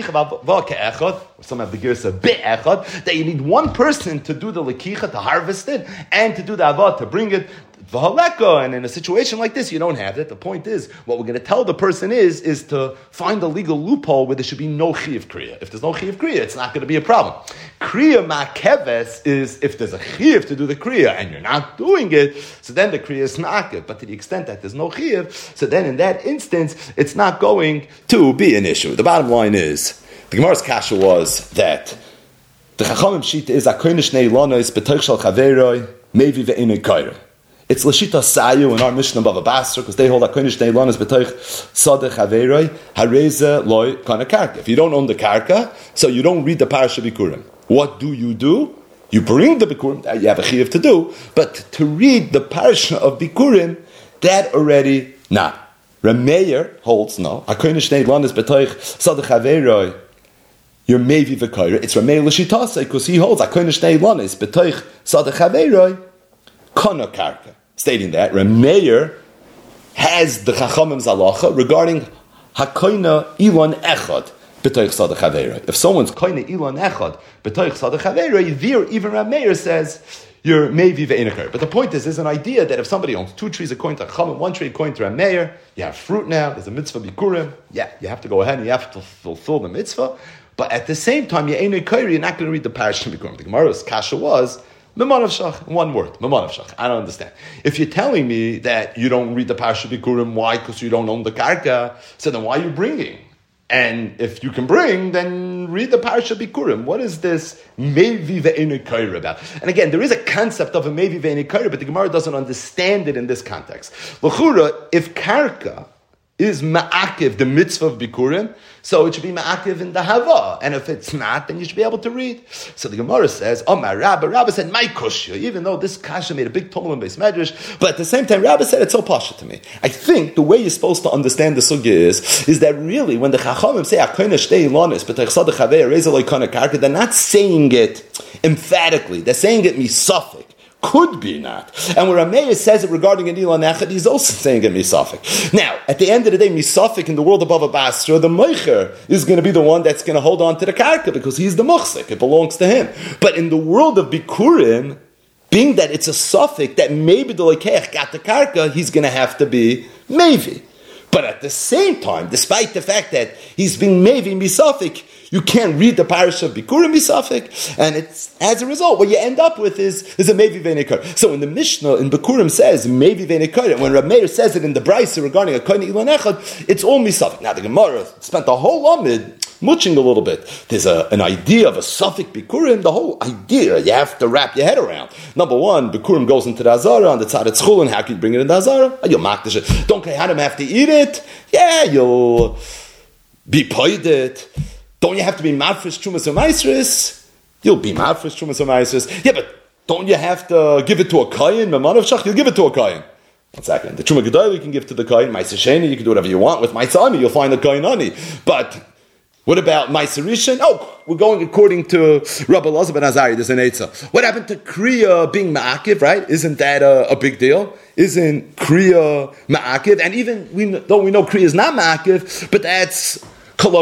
some have the girsa be'echad, that you need one person to do the lekicha, to harvest it, and to do the hava, to bring it v'haleka. And in a situation like this, you don't have it. The point is, what we're going to tell the person is to find a legal loophole where there should be no chiyuv kriya. If there's no chiyuv kriya, it's not going to be a problem. Kriya ma'keves is if there's a chiyuv to do the kriya and you're not doing it, so then the kriya is ma'kev. But to the extent that there's no chiyuv, so then in that instance, it's not going to be an issue. The bottom line is, the Gemara's kasha was that the chachamim shita is akoinish neilonos b'toich shal chaveroi mevi ve'inei kaira. It's Lashita Sayu in our Mishnah Bava Basra, because they hold Akonish Neilonis B'toich Sadeh Chaveroi Hareza Loi Kana Karka. If you don't own the Karka, so you don't read the Parasha Bikurim. What do? You bring the Bikurim, you have a chiyuv to do, but to read the Parasha of Bikurim, that already, nah. Rameir holds, no. Akonish Neilonis B'toich Sadeh Chaveroi you're Mevi V'Kaira. It's Rameir Lashita because he holds Akonish Neilonis B'toich Sadeh Chaveroi Kana Karka. Stating that Rameir has the Chachamim's halacha regarding Hakoina Ilan Echad b'toich Sadeh Chaveroi. If someone's Koina Ilan Echad b'toich Sadeh Chaveroi, there even Rameir says you're Mevi ve'inakar. But the point is, there's an idea that if somebody owns 2 trees according to Chachamim, 1 tree according to Rameir, you have fruit now. There's a mitzvah bikurim. Yeah, you have to go ahead and you have to fulfill the mitzvah. But at the same time, you're not going to read the parasha bikurim. The Gemara's kasha was. Memanav Shach, one word, Memanav Shach. I don't understand. If you're telling me that you don't read the Parasha Bikurim, why? Because you don't own the Karka. So then why are you bringing? And if you can bring, then read the Parasha Bikurim. What is this Mevi ve'enei kaira about? And again, there is a concept of a Mevi ve'enei kaira, but the Gemara doesn't understand it in this context. L'chura, if Karka is ma'akiv, the mitzvah of Bikurim, so it should be ma'akiv in the hava. And if it's not, then you should be able to read. So the Gemara says, my Rabbi said, my kushya, even though this kasha made a big tumult in Beis Medrash, but at the same time, Rabbi said, it's so pasha to me. I think the way you're supposed to understand the sugya is that really, when the chachamim say, they're not saying it emphatically, they're saying it misafik. Could be not. And when Rameir says it regarding an Ilan Echad, he's also saying it misafik. Now, at the end of the day, misafik in the world above Basra, the Meicher is going to be the one that's going to hold on to the Karka because he's the Muchsik. It belongs to him. But in the world of Bikurim, being that it's a suffix that maybe the Lekeach got the Karka, he's going to have to be Mevi. But at the same time, despite the fact that he's being Mevi misafik, you can't read the parasha of Bikurim misafik, and it's as a result, what you end up with is a Mevi ve'nekar. So in the Mishnah in Bikurim says Mevi ve'nekar, and when Rav Meir says it in the Brisa regarding a koine ilan echad, it's all misafik. Now the Gemara spent the whole amid muching a little bit. There's an idea of a suffix Bikurim. The whole idea you have to wrap your head around. Number one, Bikurim goes into the Azara on the Tzad Tzchul, and how can you bring it in the Azara? You'll mark the shit. Don't Kehanim have to eat it? Yeah, you'll be paid it. Don't you have to be mafresh Trumas Umaisris? You'll be mafresh Trumas Umaisris. Yeah, but don't you have to give it to a Kayin? Memanav Shach, you'll give it to a Kayin. 1 second. The Truma Gedolah you can give to the Kayin. Ma'aser Sheni, you can do whatever you want. With Ma'aser Ani, you'll find the Kayin Ani. But what about Ma'aser Rishon? Oh, we're going according to Rabbi Elazar ben Azariah. There's an Eitzah. What happened to Kriya being Ma'akiv, right? Isn't that a big deal? Isn't Kriya Ma'akiv? And even though we know Kriya is not Ma'akiv, but that's but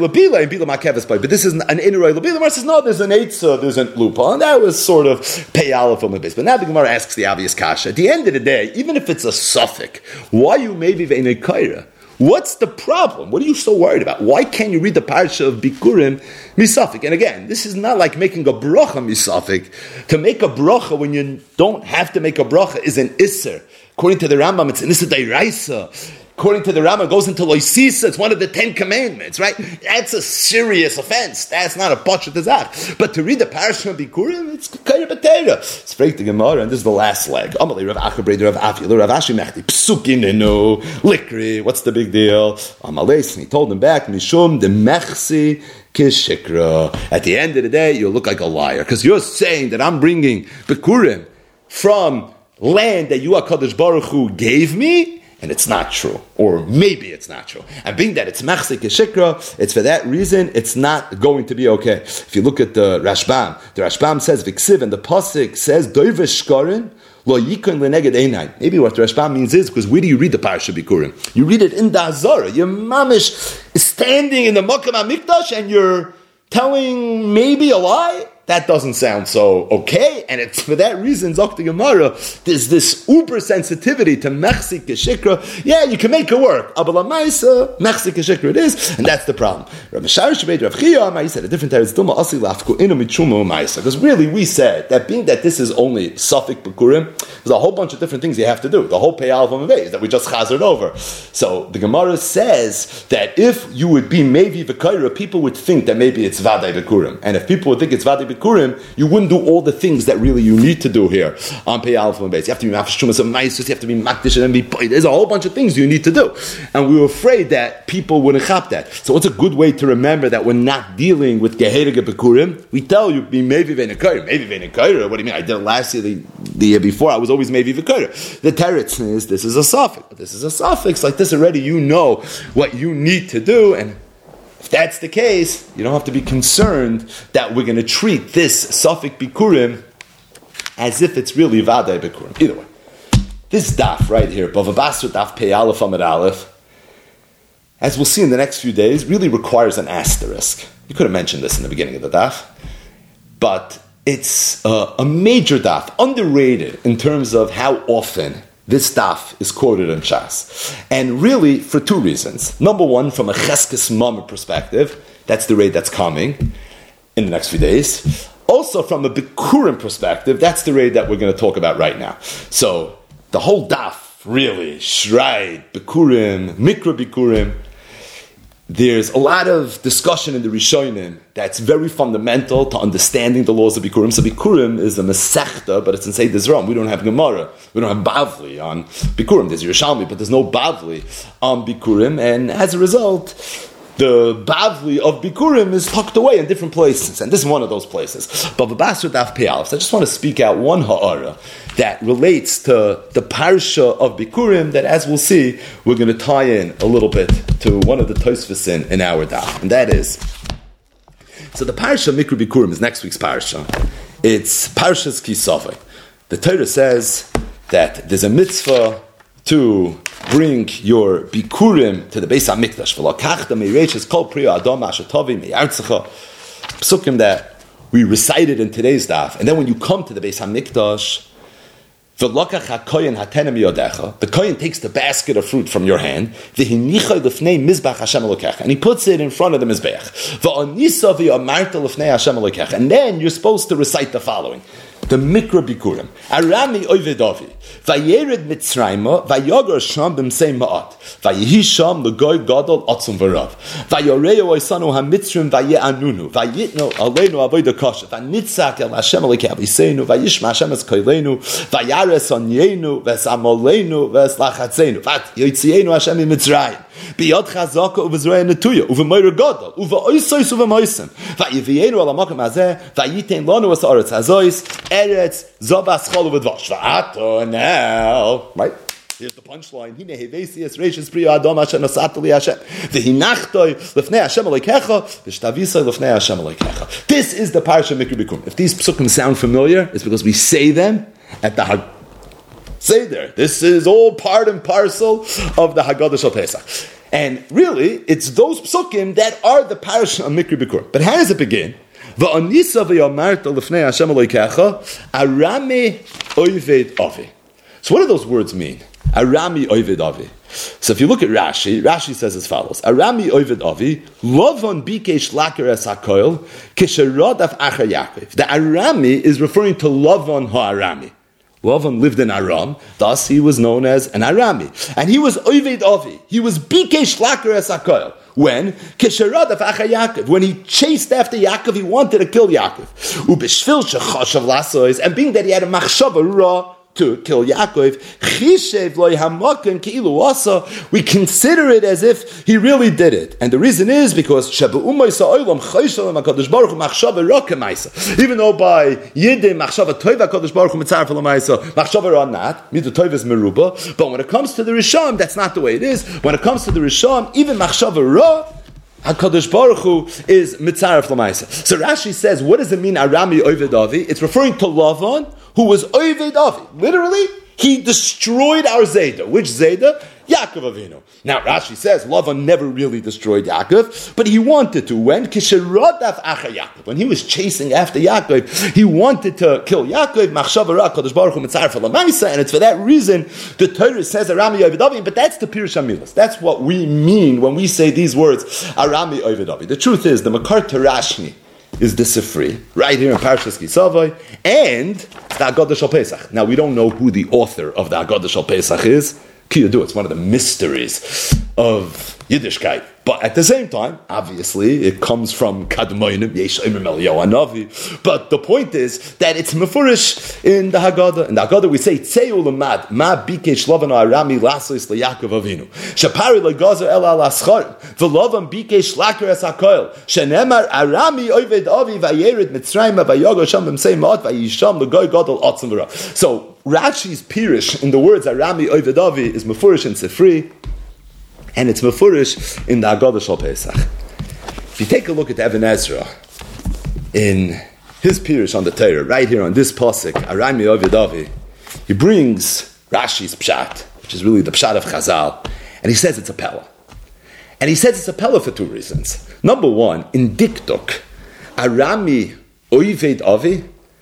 this is an inner roy labila. Gemara says no. There's an eitzah, there's a lupa, and that was sort of pay aleph from the base. But now the Gemara asks the obvious kasha. At the end of the day, even if it's a suffix, why you maybe ve'enei kaira? What's the problem? What are you so worried about? Why can't you read the parasha of Bikurim misafik? And again, this is not like making a bracha misafik. To make a bracha when you don't have to make a bracha is an isser. According to the Rambam, it's an isser deiraisa. According to the Rambam, it goes into loisisa. It's one of the 10 commandments, right? That's a serious offense. That's not a botch of the zach. But to read the parasha of Bikurim, it's kaira b'teira. It's break the Gemara, and this is the last leg. Amalei Rav Achabrei Rav Afil Rav Ashi Mechti Psukinenu Likri. What's the big deal? Amalei, and he told him back, Mishum de Mechsi Kishikra. At the end of the day, you look like a liar because you're saying that I'm bringing Bikurim from land that you HaKadosh Baruch Hu gave me. And it's not true. Or maybe it's not true. And being that it's machzik shikra, it's for that reason, it's not going to be okay. If you look at the Rashbam says, Viksiv, and the Pasik says, Doivish Shkarin, Lo yikon leneged einai. Maybe what Rashbam means is, because where do you read the Parasha Bikurim? You read it in the Azara. You're mamish standing in the Makom HaMikdash and you're telling maybe a lie? That doesn't sound so okay, and it's for that reason, Zok the Gemara, there's this uber sensitivity to Mechsi Keshikra. Yeah, you can make it work. Abala Maisa, Mechsi Keshikra it is, and that's the problem. Rav Sharish made Rav Chia, he said a different time, because really we said that being that this is only Safik Bekurim, there's a whole bunch of different things you have to do. The whole Peyal from Avez that we just chazered over. So the Gemara says that if you would be Mevi V'Kaira, people would think that maybe it's Vadai Bekurim, and if people would think it's Vadai Bikurim, you wouldn't do all the things that really you need to do here on Pei Aleph and Beis. You have to be Mafish Chumas of Maisus, you have to be Makdish and be Poi. There's a whole bunch of things you need to do. And we were afraid that people wouldn't chap that. So what's a good way to remember that we're not dealing with Geherige Bikurim? We tell you, be Mevi V'Nekaira. Mevi V'Nekaira, what do you mean? I did it last year, the year before, I was always Mevi V'Kaira. The teretz is, this is a suffix. This is a suffix. Like this already, you know what you need to do, and if that's the case, you don't have to be concerned that we're going to treat this Safik Bikurim as if it's really Vadai Bikurim. Either way, this daf right here, Bava Basra daf Pei Aleph Amid Aleph, as we'll see in the next few days, really requires an asterisk. You could have mentioned this in the beginning of the daf, but it's a major daf, underrated in terms of how often this daf is quoted in Shas. And really, for two reasons. Number one, from a Cheskes Mama perspective, that's the raid that's coming in the next few days. Also, from a Bikurim perspective, that's the raid that we're going to talk about right now. So, the whole daf, really, Shrei, Bikurim, Mikra Bikurim, there's a lot of discussion in the Rishonim that's very fundamental to understanding the laws of Bikurim. So Bikurim is a Masechta, but it's in Seder Zram. We don't have Gemara. We don't have Bavli on Bikurim. There's Yerushalmi, but there's no Bavli on Bikurim. And as a result, the Bavli of Bikurim is tucked away in different places. And this is one of those places. But Basra Daf Pei Aleph. So I just want to speak out one ha'ara that relates to the Parsha of Bikurim that, as we'll see, we're going to tie in a little bit to one of the Tosfos in our daf. And that is, so the Parsha Mikra Bikurim is next week's Parsha. It's Parshas Kisavai. The Torah says that there's a mitzvah to bring your Bikurim to the Beis HaMikdash. V'lakachta me'reiches kol priya adam asher tavi me'artzecha. Psukim that we recited in today's daf. And then when you come to the Beis HaMikdash, the kohen takes the basket of fruit from your hand, and he puts it in front of the mizbeach. And then you're supposed to recite the following. The Mikra Bikurim. Arami Oivedavi. Vayered Mitzrayma. Vayagar Sham b'msei ma'at. Vayehi Sham l'goy gadol atzum v'rav. Vayoreo oisanu ha'mitzrim vaye'anunu. Vayitno aleinu avoida kasha. Vanitzak el Hashem alekeh aviseinu. Vayishma Hashem es koilenu. Vayares onyenu. Vesamolenu. Veslachatzeinu. Vat yoitzienu Hashem in Mitzrayim. Biyad chazaka uvizraya netuya. Uvemoira gadol. Uveoisois uvemoisem. Vayevienu ala makam hazeh. Vayiten lanu as haaretz hazois. Eretz Zabas Chol V'Dvash. V'ato now, right? Here's the punchline. Hine hevesias reishis priya Adam Hashem nasat li Hashem. V'hinachtoi lefnei Hashem alekecha. V'shtavisai lefnei Hashem alekecha. This is the Parsha Mikra Bikurim. If these psukim sound familiar, it's because we say them at the Seder. This is all part and parcel of the Haggadah Shel Pesach. And really, it's those psukim that are the Parsha of Mikra Bikurim. But how does it begin? V'anisa v'yamarta l'fnei Hashem alekecha arami oived avi. So what do those words mean? Arami oived avi. So if you look at Rashi, Rashi says as follows: Arami oived avi lovon bikesh laker es hakoil kisherodaf acher Yaakov. The Arami is referring to Lovon ha'Arami. Lavan lived in Aram, thus he was known as an Arami. And he was Oived Avi. He was Bikesh Laker Es HaKoil. When? Kesheradav Acha Yaakov. When he chased after Yaakov, he wanted to kill Yaakov. Ubeshvil shechashav lasois. And being that he had a machshava ra to kill Yaakov, Chishev loy hamakim ki'ilu asa, we consider it as if he really did it. And the reason is because shebe'umaysa oilam chayshalim HaKadosh Baruch Hu machshava ra kemaisa. Even though by Yidin machshava toiv HaKadosh Baruch Hu mitzaref l'maisa, machshava ra not, mitzvah toiv is meruba, but when it comes to the Rishon, that's not the way it is. When it comes to the Rishon, even machshava ra, HaKadosh Baruch Hu is Mitzaref L'maisa. So Rashi says, what does it mean Arami Oved Avi? It's referring to Lavan, who was Oved Avi. Literally, he destroyed our Zayda. Which Zayda? Yaakov Avinu. Now Rashi says Lavan never really destroyed Yaakov, but he wanted to. When Kisherodaf Acha Yaakov, when he was chasing after Yaakov, he wanted to kill Yaakov. Machshava Ra Kadosh Baruch Hu Mitzaref L'maisa, and it's for that reason the Torah says Arami Oved Avi. But that's the Pirush Hamilas. That's what we mean when we say these words Arami Oved Avi. The truth is the Makar Terashni is the Sifri, right here in Parshas Kisavai, and the Haggadah Shal Pesach. Now we don't know who the author of the Haggadah Shal Pesach is. It's one of the mysteries of Yiddishkeit. But at the same time, obviously, it comes from Kadmoinim, Yesh Omer Eliyahu Hanavi. But the point is that it's mefurish in the Haggadah. In the Haggadah we say, Tzeu l'mad, ma bikesh Lavan Arami lasos leYaakov Avinu. Shapari legazer el al aschar, v'Lavan bikesh laker es hakoil. Shenemar Arami oived avi vayered Mitzrayim vayogo sham b'msei ma'at vayisham l'goy gadol atzim v'ra. So Rashi's Pirish in the words Arami oived avi is mefurish in Sifri, and it's mefurish in the Haggadah Shal Pesach. If you take a look at Even Ezra in his Pirush on the Torah, right here on this pasuk, Arami Oved Avi, he brings Rashi's Pshat, which is really the Pshat of Chazal, and he says it's a Pella. And he says it's a Pella for two reasons. Number one, in Diktuk, Arami Oved Avi,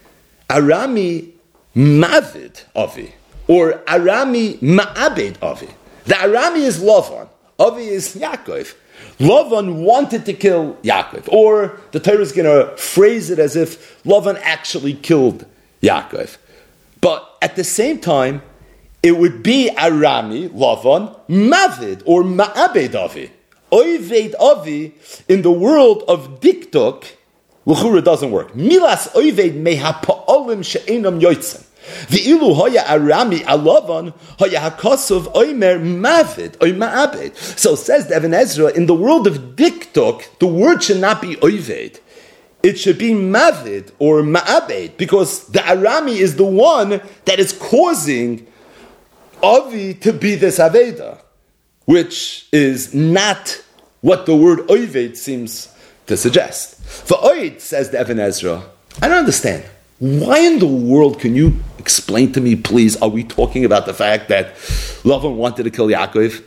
Arami Mavid Avi, or Arami Ma'abed Avi. The Arami is Lavan. Avi is Yaakov. Lavan wanted to kill Yaakov. Or the Torah is going to phrase it as if Lavan actually killed Yaakov. But at the same time, it would be Arami, Lavan, Mavid, or Ma'abed Avi. Oived Avi, in the world of Diktuk, L'chura doesn't work. Milas Oived mehapa'olim she'enam yoitzen. V'ilu hoya Arami alavan hoya hakosov oimer mavid oy ma'abed. So says the Even Ezra, in the world of Diktuk, the word should not be oived. It should be mavid or ma'abed, because the Arami is the one that is causing Avi to be this Aveda, which is not what the word oived seems to suggest. For oid, says the Even Ezra, I don't understand. Why in the world, can you explain to me, please, are we talking about the fact that Lavan wanted to kill Yaakov?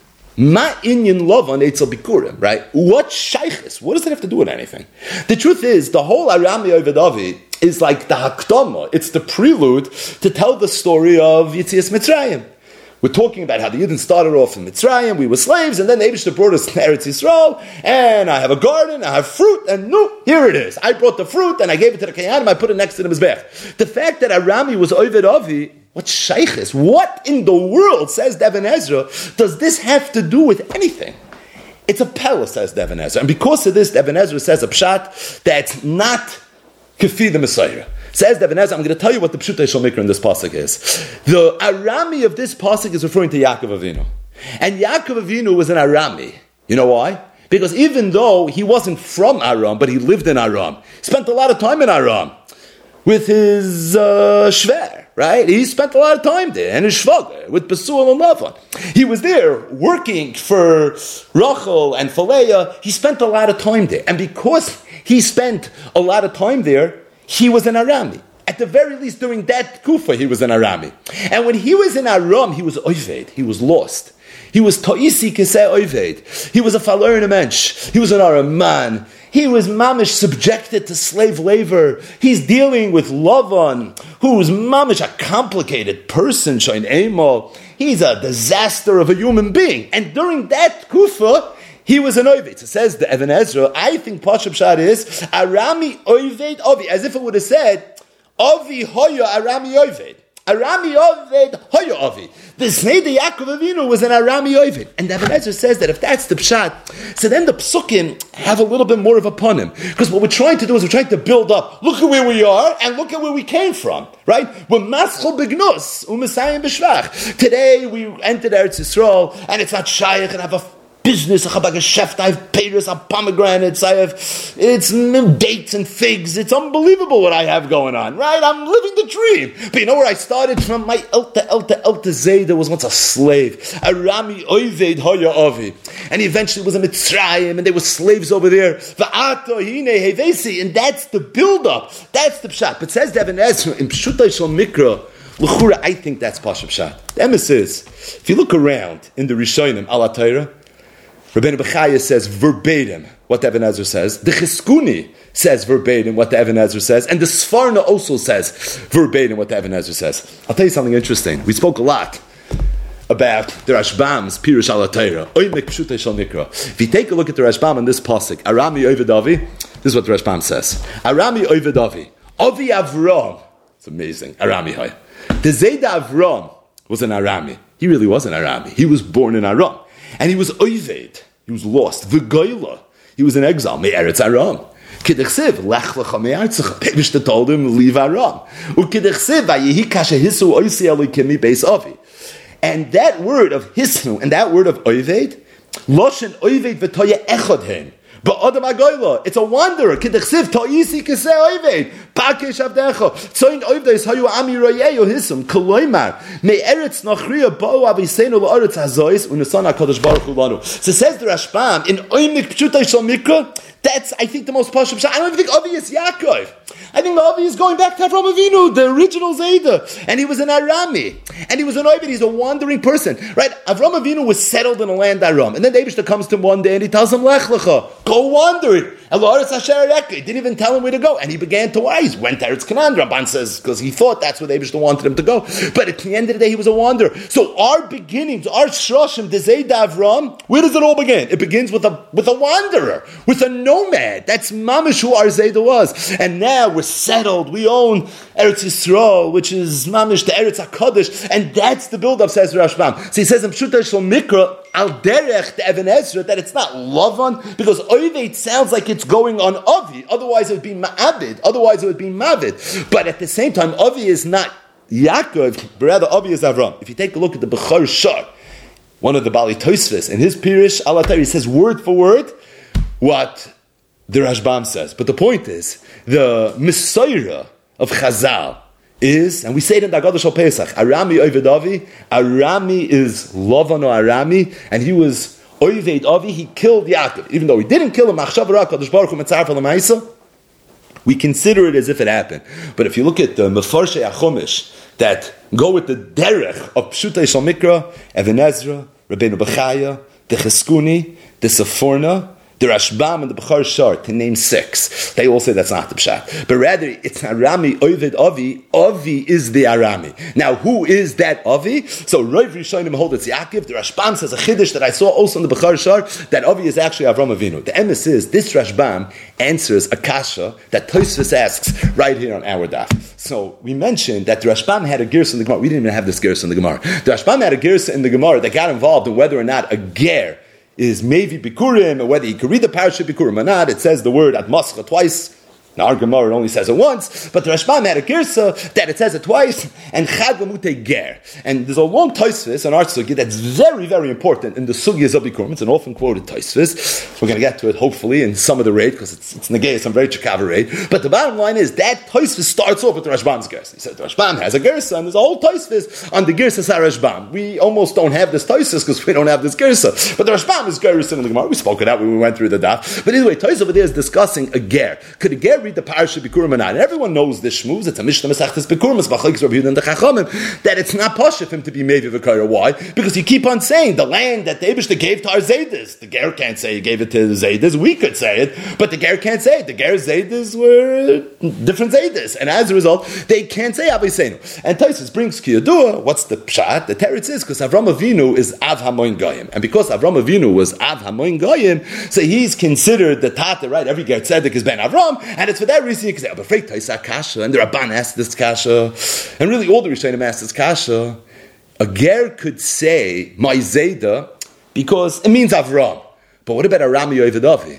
Ma inyan Lavan etzel bikurim, right? What shaykhis? What does it have to do with anything? The truth is, the whole Arami Oved Avi is like the Hakdama. It's the prelude to tell the story of Yitzias Mitzrayim. We're talking about how the Yidden started off in Mitzrayim, we were slaves, and then the Eibishter brought us to Eretz Yisrael, and I have a garden, I have fruit, and no, here it is. I brought the fruit, and I gave it to the Kayanim, I put it next to the Mizbech. The fact that Arami was Oved Avi, what shaykhis? What in the world, says Even Ezra, does this have to do with anything? It's a pella, says Even Ezra. And because of this, Even Ezra says a pshat that's not Kefi the Messiah. Says Even Ezra, I'm going to tell you what the Pshutei Shel Mikra in this pasuk is. The Arami of this pasuk is referring to Yaakov Avinu. And Yaakov Avinu was an Arami. You know why? Because even though he wasn't from Aram, but he lived in Aram, he spent a lot of time in Aram with his shver, right? He spent a lot of time there, and his shvager, with Besuel and Lavan. He was there working for Rachel and for Leah. He spent a lot of time there. And because he spent a lot of time there, he was an Arami. At the very least, during that Kufa, he was an Arami. And when he was in Aram, he was Oived. He was lost. He was Toisi Kiseh Oived. He was a Falorina Mensch. He was an Araman. He was mamish subjected to slave labor. He's dealing with Lavan, who's mamish a complicated person, Shain Emo. He's a disaster of a human being. And during that Kufa, he was an Oived. So says the Even Ezra, I think Pashup Shad is Arami Oived Avi, as if it would have said Avi Hoya Arami Oived. Arami Oved Hoya Avi. The Sneida Yaakov Avinu was an Arami Oived. And the Even Ezra says that if that's the Pshat, so then the Psukim have a little bit more of a punim. Because what we're trying to do is we're trying to build up. Look at where we are and look at where we came from. Right? We're Maschol Begnus, U'Mesayim B'Shvach. Today we entered Eretz Yisrael and it's not Shaykh and have a business, I have a geschäft, I have pears, I have pomegranates, it's dates and figs. It's unbelievable what I have going on, right? I'm living the dream. But you know where I started from? My Elta Zayda was once a slave. Arami Oived Hoya Avi. And he eventually was a Mitzrayim, and they were slaves over there. And that's the build-up. That's the pshat. But says Devin Ezra, in Pshutai Shal Mikra, L'chura, I think that's Pasha Pshat. The emes is, if you look around in the Rishonim, Ala Torah, Rabbeinu Bechaya says verbatim what the Even Ezra says. The Cheskuni says verbatim what the Even Ezra says. And the Sfarna also says verbatim what the Even Ezra says. I'll tell you something interesting. We spoke a lot about the Rashbam's Pirush Ala Torah. If you take a look at the Rashbam in this pasuk, Arami Oved Avi, this is what the Rashbam says. Arami Oved Avi. Avi Avram. It's amazing. Arami Hoy. The Zayda Avram was an Arami. He really was an Arami. He was born in Aram. And he was Oved. He was lost. V'goyla. He was in exile. Me'eretz Aram. K'dechsev, lech lecha me'artzecha. Pevishta told him, leave Aram. U'k'dechsev, vayehi kasha hisu oisi elikimi beis Avi. And that word of hisnu and that word of Oved, Loshen Oved v'toya echad hen. But Adam Agoyla, it's a wanderer. K'dechsev to'isi k'seh Oved. Pakesh avdecha. Tzoyin Ovdes hayu ami royeyo hisum. Koloimar. Me'eretz nachriya bo'u aviseinu la'aretz hazois u'nesan HaKadosh Baruch Hu lanu. So says the Rashbam, in Oimnik Pshutai Shal Mikra, that's, I think, the most posh. I don't even think Avi is Yaakov. I think the Avi is going back to Avram Avinu, the original Zayda. And he was an Arami. And he was an Oved. He's a wandering person. Right? Avram Avinu was settled in a land Aram. And then the Eibishter comes to him one day and he tells him, Lech Lecha, go wander it. And La'aretz Asher Areka. He didn't even tell him where to go. And he began to why. He went to Eretz Canaan, Rabban says, because he thought that's where the Eibishter wanted him to go. But at the end of the day, he was a wanderer. So our beginnings, our Shroshim, the Zayda Avram, where does it all begin? It begins with a wanderer, with a nomad. That's mamish who our Zayda was. And now we're settled. We own Eretz Yisrael, which is mamish the Eretz HaKadosh. And that's the build-up, says Rashbam. So he says in Pshutai Shal Mikra, Al Derech, the Even Ezra, that it's not Lavan, because Oved sounds like it's going on Avi. Otherwise it would be Ma'abid. Otherwise it would be Mavid. But at the same time, Avi is not Yaakov, but rather Avi is Avram. If you take a look at the Bechor Shar, one of the Bali Tosfos, in his Pirish, Ala Torah, he says word for word what the Rashbam says. But the point is, the Messiah of Chazal is, and we say it in the Haggadah Shal Pesach, Arami Oved Avi. Arami is Lavan or Arami, and he was Oved Avi. He killed Yaakov, even though he didn't kill him. Machshav Ra Kadosh Baruch Hu Metzaref L'Maisa. We consider it as if it happened. But if you look at the Mefarshei HaChumash that go with the derech of Pshutai Shal Mikra, Even Ezra, Rabbeinu Bechaya, the Cheskuni, the Seforna, the Rashbam and the Bechor Shar, to name 6. They all say that's not the Pshat. But rather, it's Arami, Oved Avi. Avi is the Arami. Now, who is that Avi? So, Rav Rishonim hold it's Yaakov. The Rashbam says a Chiddush that I saw also in the Bechor Shar, that Avi is actually Avram Avinu. The emes is, this Rashbam answers a kasha that Tosfos asks right here on our daf. So, we mentioned that the Rashbam had a gersa in the Gemara. We didn't even have this gersa in the Gemara. The Rashbam had a gersa in the Gemara that got involved in whether or not a ger is Mevi Bikurim, or whether you can read the parasha Bikurim or not. It says the word at Mascha twice. In our Gemara, it only says it once, but the Rashbam had a girsa that it says it twice, and Chad Lamute Ger. And there's a long Tosfos on our sugi that's very, very important in the sugyas of Bikurim. It's an often quoted Tosfos. We're going to get to it, hopefully, in some of the raid, because it's Negei, some very Chakava raid. But the bottom line is that Tosfos starts off with the Rashbam's girsa. He says the Rashbam has a girsa, and there's a whole Tosfos on the girsa Rashbam. We almost don't have this Tosfos because we don't have this girsa. But the Rashbam is girsa in the Gemara. We spoke it out when we went through the daf. But anyway, Tosfos over there is discussing a ger. Could a ger read the parasha Bikurim or not? And everyone knows this shmuz. It's a Mishnah Masechtas Bikurim. It's Machlokes Rav Yehuda and the Chachamim that it's not posh of him to be Mevi V'Kara. Why? Because you keep on saying the land that the Eibishter gave to our Zaydas. The ger can't say he gave it to the Zaydas. We could say it, but the ger can't say it. The ger Zaydas were different Zaydas, and as a result, they can't say Aviseinu. And Tosfos brings Kiyadua. What's the pshat? The teretz is because Avram Avinu is Av Hamoin Goyim, and because Avram Avinu was Av Hamoin Goyim, so he's considered the Tata. Right? Every ger tzedek is Ben Avram, and it's for that reason you can say, "I'm afraid Taisa Kasha," and the Rabban asked this Kasha, and really all the Rishonim asked this Kasha. A ger could say my Zayda because it means Avram. But what about Arami Oved Avi?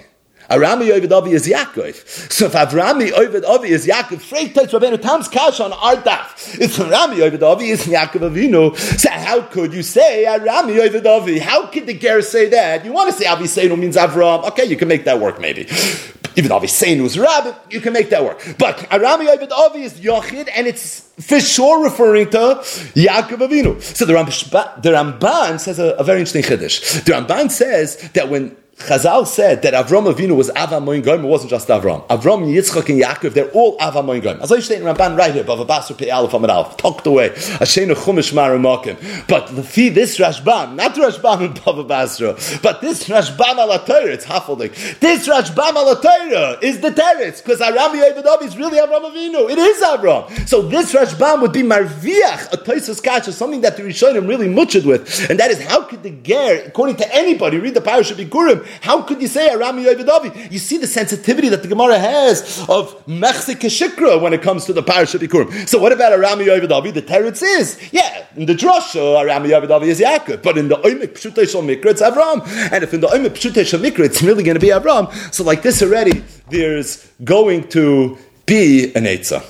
Arami Oved Avi is Yaakov. So if Avrami Oved Avi is Yaakov, Freit Teitz Rabbeinu Tam's Kash on our daf. If Arami Oved Avi is Yaakov Avinu, so how could you say Arami Oved Avi? How could the Ger say that? You want to say Aviseinu means Avram? Okay, you can make that work maybe. Even Aviseinu is Rabbit, you can make that work. But Arami Oved Avi is Yochid, and it's for sure referring to Yaakov Avinu. So the Ramban says a very interesting chiddush. The Ramban says that when Chazal said that Avram Avinu was Ava Moin Goim, it wasn't just Avram. Avram, Yitzchak, and Yaakov, they're all Ava Moin Goim. As I say in Ramban right here, Bava Basra Pei Aleph Amud Aleph, tucked away, Ashenu Chumash Maramakim. But this Rashbam, not Rashbam in Bava Basra, but this Rashbam ala Torah, it's Hafeldik. This Rashbam ala Torah is the Teretz, because Arami Oved Avi is really Avram Avinu. It is Avram. So this Rashbam would be Marviach, a Toisus Kasha, something that the Rishonim really mutchid with, and that is how could the Ger, according to anybody, read the Parashat Bikurim, how could you say Arami Oved Avi? You see the sensitivity that the Gemara has of Mechse Keshikra when it comes to the Parashat Bikurim. So what about Arami Oved Avi? The Teretz is, in the Drosha, Arami Oved Avi is Yaakov, but in the Omek Pshutei Shel Mikra, it's Avram. And if in the Omek Pshutei Shel Mikra, it's really going to be Avram. So like this already, there's going to be an Eitzah.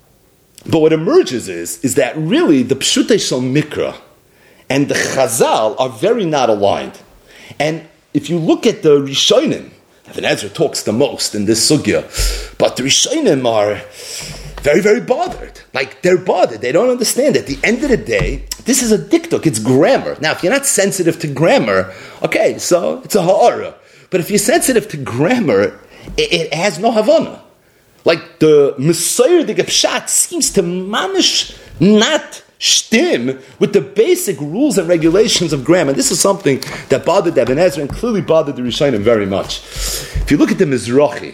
But what emerges is that really the Pshutei Shel Mikra and the Chazal are very not aligned. And if you look at the Rishonim, Even Ezra talks the most in this sugya, but the Rishonim are very, very bothered. Like, they're bothered. They don't understand. At the end of the day, this is a diktuk. It's grammar. Now, if you're not sensitive to grammar, okay, so it's a ha'ara. But if you're sensitive to grammar, it has no havana. Like, the Messiah, the Gepshat, seems to mamish not shtim with the basic rules and regulations of grammar. This is something that bothered Ibn Ezra and clearly bothered the Rishonim very much. If you look at the Mizrahi,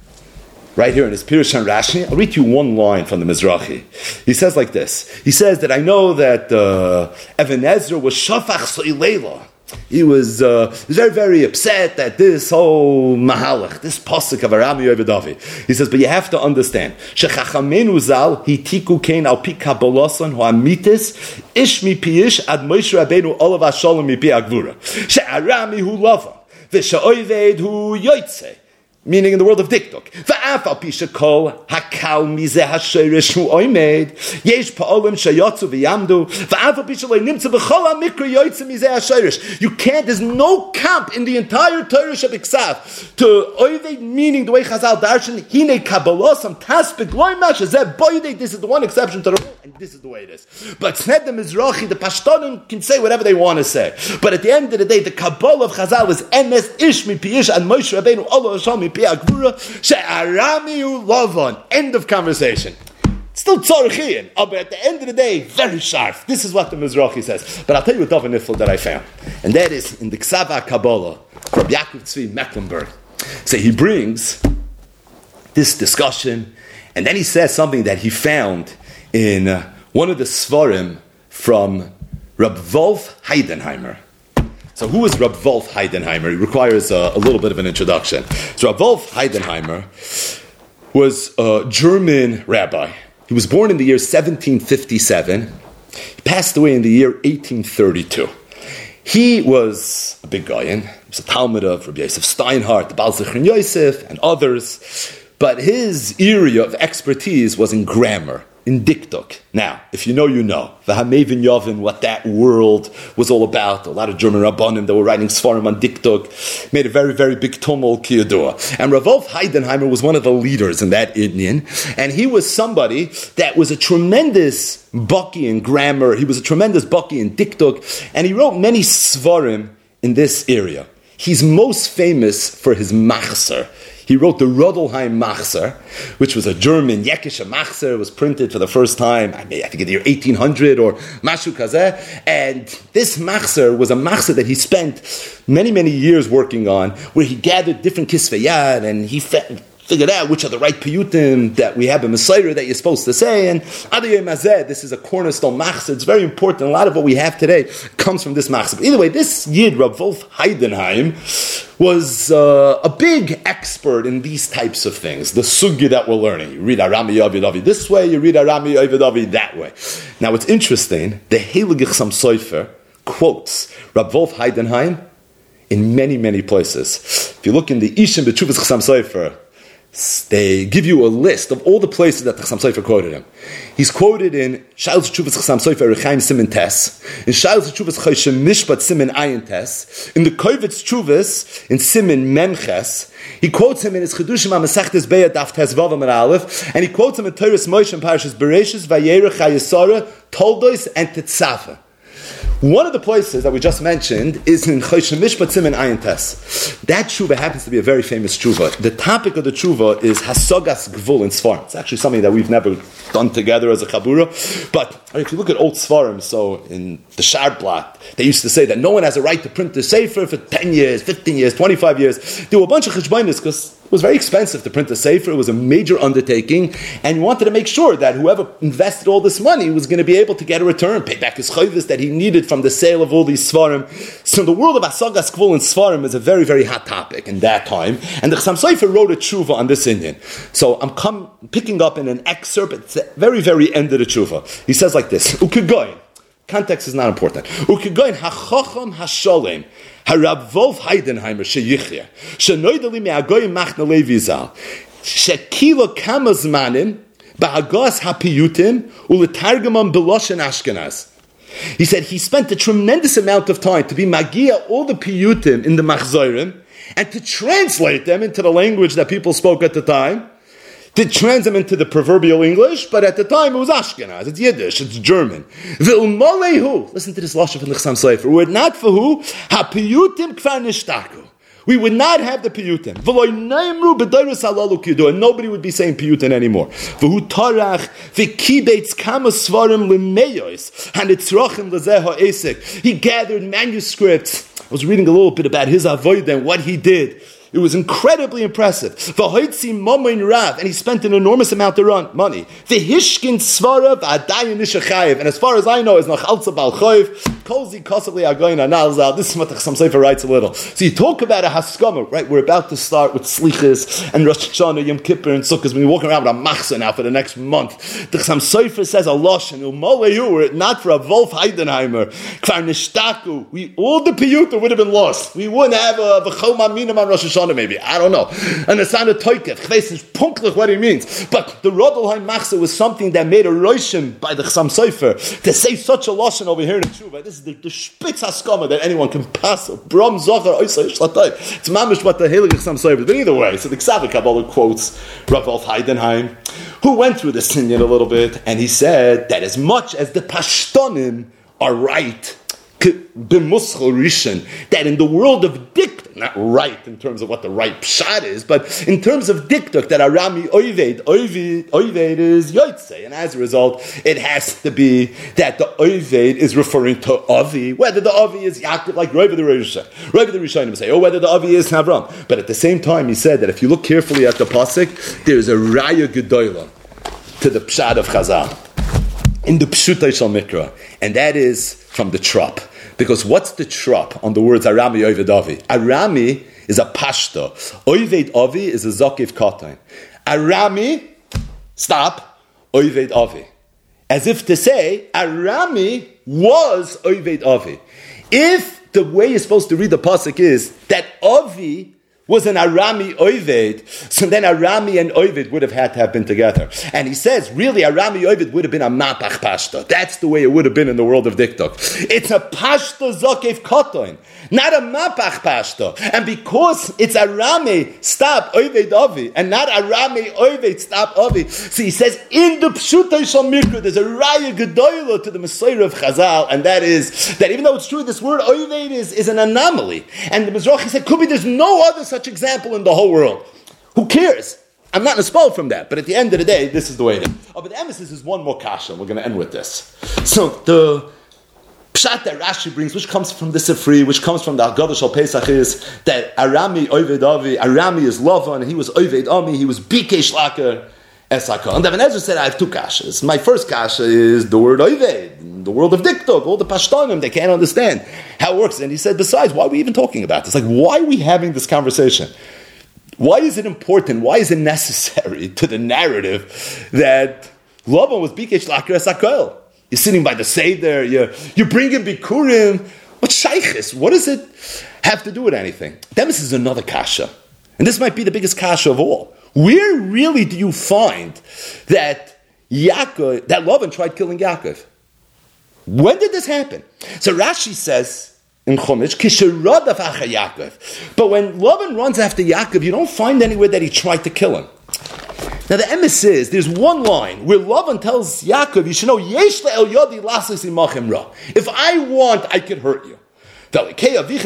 right here in his Pirush and Rashi, I'll read you one line from the Mizrahi. He says like this. He says that I know that Ibn Ezra was shafach so'ilela. He was very, very upset that this whole mahalach, this pasuk of Arami Oved Avi. He says, but you have to understand, shechachamenu zal hitiku kein al pi kabalasan hu amitis ish mi piish ad Moshe Rabbeinu olav hashalom mi pi agvura she'arami hu lava v'she'oived hu yoytze. Meaning in the world of diktuk. Va'afal pishakol hakal mizeh hasherish hu oimed yesh pa'olim shayotzu v'yamdu va'afal pishaloi nimtza b'chol ha'mikra yoytze mizeh hasherish. You can't, there's no camp in the entire Torah Shabiksav to oived, meaning the way Chazal darshan hine kabbalosam taspik loy mash zeh boydei. This is the one exception to the rule, and this is the way it is. But Sned the Mizrahi, the Pashtonim can say whatever they want to say. But at the end of the day, the Kabbalah of Chazal is emes ish mi piish and Moshe Rabbeinu Allah Hashem. End of conversation. Still tzorchian, but at the end of the day, very sharp. This is what the Mizrahi says. But I'll tell you a Davar Nifl that I found, and that is in the Ksava Kabbalah from Yaakov Tzvi Mecklenburg. So he brings this discussion, and then he says something that he found in one of the Svarim from Rab Wolf Heidenheimer. So who is Rab Wolf Heidenheimer? He requires a little bit of an introduction. So Rab Wolf Heidenheimer was a German rabbi. He was born in the year 1757. He passed away in the year 1832. He was a big guy, and he was a Talmud of Rabbi Yosef Steinhardt, the Baal Zichron Yosef, and others. But his area of expertise was in grammar, in diktuk. Now, if you know, you know. V'hamevin Yovin, what that world was all about. A lot of German Rabbanim that were writing Sfarim on diktuk made a very, very big tumult, kiyadua. And Rav Wolf Heidenheimer was one of the leaders in that Indian. And he was somebody that was a tremendous baki in grammar. He was a tremendous baki in diktuk. And he wrote many Sfarim in this area. He's most famous for his machzer. He wrote the Rodelheim Machzer, which was a German Yekisha Machzer. It was printed for the first time, I think in the year 1800 or Mashu Kazeh. And this Machzer was a Machzer that he spent many, many years working on, where he gathered different Kisveyad and he figured out which are the right piyutim that we have in Messiah that you're supposed to say. And Adiyeh Mazeh, this is a cornerstone machzor. It's very important. A lot of what we have today comes from this machzor. But either way, this Yid, Rav Wolf Heidenheim, was a big expert in these types of things. The sugya that we're learning. You read Arami Oved Avi this way, you read Arami Oved Avi that way. Now, what's interesting, the Heilig Chassam Sofer quotes Rav Wolf Heidenheim in many, many places. If you look in the Ishim B'Tshuvas Chassam Sofer, they give you a list of all the places that the Chassam Sofer quoted him. He's quoted in Shailas Tshuvas Chassam Sofer Rechaim Siman Tes, in Shailas Tshuvas Choshen Mishpat Siman Ayin Tes, in the Kovetz Tshuvas in Siman Memches. He quotes him in his Chedushim HaMasechtes Be'ah Daf Tes Vav Amud Aleph, and he quotes him in Torahs Moshe and Parashas Bereshis, Vayerech HaYisara, Toldos, and Tetzafa. One of the places that we just mentioned is in Choshen Mishpat Siman Ayin Tes. That tshuva happens to be a very famous tshuva. The topic of the tshuva is Hasogas Gvul in Sfarim. It's actually something that we've never done together as a Chabura. But if you look at old Sfarim, so in the Sharblat, they used to say that no one has a right to print the Sefer for 10 years, 15 years, 25 years. There were a bunch of cheshbonos because it was very expensive to print a Sefer. It was a major undertaking, and you wanted to make sure that whoever invested all this money was going to be able to get a return, pay back his chayvus that he needed from the sale of all these Svarim. So the world of Hasagas Gvul and Svarim is a very, very hot topic in that time, and the Chassam Sofer wrote a tshuva on this Indian. So I'm picking up in an excerpt at the very, very end of the tshuva. He says like this, Ukegoyin. Context is not important. Ukegoyin hachacham hasholem. Harav Wolf Heidenheimer sheyichya shenoideli me'agoyim machna levi zal shekilo kama zmanim ba'agos hapiyutim uletargamam beloshen Ashkenaz. He said he spent a tremendous amount of time to be magia all the piyutim in the machzorim and to translate them into the language that people spoke at the time. To translate them into the proverbial English, but at the time it was Ashkenaz, it's Yiddish, it's German. Listen to this lashon from the Chassam Sofer. Were it not for who? Ha-piyutim kfar nishtaku. We would not have the piyutim. And nobody would be saying piyutim anymore. V'hu tarach v'kibeitz kama svarim l'meyos hanitzrochim l'zeha esek. He gathered manuscripts. I was reading a little bit about his avodah and what he did. It was incredibly impressive. And he spent an enormous amount of money. And as far as I know, it's Nachalza Bal Choiv, Kolzi Kosavli Agoyin Anal. This is what the Chassam Sofer writes a little. So you talk about a haskama, right? We're about to start with Slichas and Rosh Hashanah, Yom Kippur and Sukkot. We're walking around with a machzah now for the next month. The Chassam Sofer says a lashon, were it not for a Wolf Heidenheimer, Kfar Nishtaku, all the piyuta would have been lost. We wouldn't have a V'chol Ma'aminim on Rosh Hashanah. Maybe, I don't know. And the sound of Toikev, Chves is punklich what he means. But the Rodolheim Machzah was something that made a roshim by the Chassam Sofer to say such a lashon over here in the Tshuva. This is the spitz haskama that anyone can pass. Bram Zohar, Oisay Shlatay. It's mamish what the Heilige Chassam Sofer. But either way, so the Ksavik Kabbalah quotes Rav Wolf Heidenheim, who went through this Sinyan a little bit, and he said that as much as the Pashtonim are right, that in the world of diktuk, not right in terms of what the right pshat is, but in terms of diktuk, that Arami Oived is Yotzei, and as a result, it has to be that the Oived is referring to Avi, whether the Avi is Yaakov, like Rav the Rishonim say, or whether the Avi is Avram. But at the same time, he said that if you look carefully at the pasuk, there is a Raya Gedola to the pshat of Chazal in the Pshutai Shal Mikra, and that is from the Trop. Because what's the trop on the words Arami Oived Avi? Arami is a pashto. Oived Avi is a zakiv katan. Arami, stop, Oived Avi. As if to say, Arami was Oived Avi. If the way you're supposed to read the pasuk is that Avi was an Arami Oived, so then Arami and Oived would have had to have been together. And he says, really, Arami Oived would have been a Mapach Pashta. That's the way it would have been in the world of Diktuk. It's a Pashta Zokev Kotoin, not a Mapach Pashta. And because it's Arami, stop, Oived Avi, and not Arami Oived, stop, Avi. So he says, in the Pshutai Shal Mikra, there's a Raya Gedoyla to the Messiah of Chazal, and that is, that even though it's true, this word Oived is an anomaly. And the Mizrahi said, could be there's no other such example in the whole world. Who cares? I'm not inspired from that, but at the end of the day, this is the way it is. Oh, but the emphasis is one more kasha, and we're going to end with this. So the pshat that Rashi brings, which comes from the Sifri, which comes from the Haggadah Shal Pesach, is that Arami Oived Avi, Arami is Lavan, he was Oived Ami, he was Bikesh Laker Esaka. And Even Ezra said, I have two kashas. My first kasha is the word Oived, the world of Diktuk, all the Pashtonim, they can't understand how it works. And he said, besides, why are we even talking about this? Like, why are we having this conversation? Why is it important? Why is it necessary to the narrative that Lavan was Bikesh Laker Esakol? You're sitting by the Seder, you're bringing Bikurim. What shaykhis? What does it have to do with anything? Then this is another kasha. And this might be the biggest kasha of all. Where really do you find that Lavan tried killing Yaakov? When did this happen? So Rashi says in Chumash, Kisharadav acha Yaakov. But when Lavan runs after Yaakov, you don't find anywhere that he tried to kill him. Now the emes is, there's one line where Lavan tells Yaakov, you should know, Yesh le'el yodi lasis imachem ra. If I want, I could hurt you. But number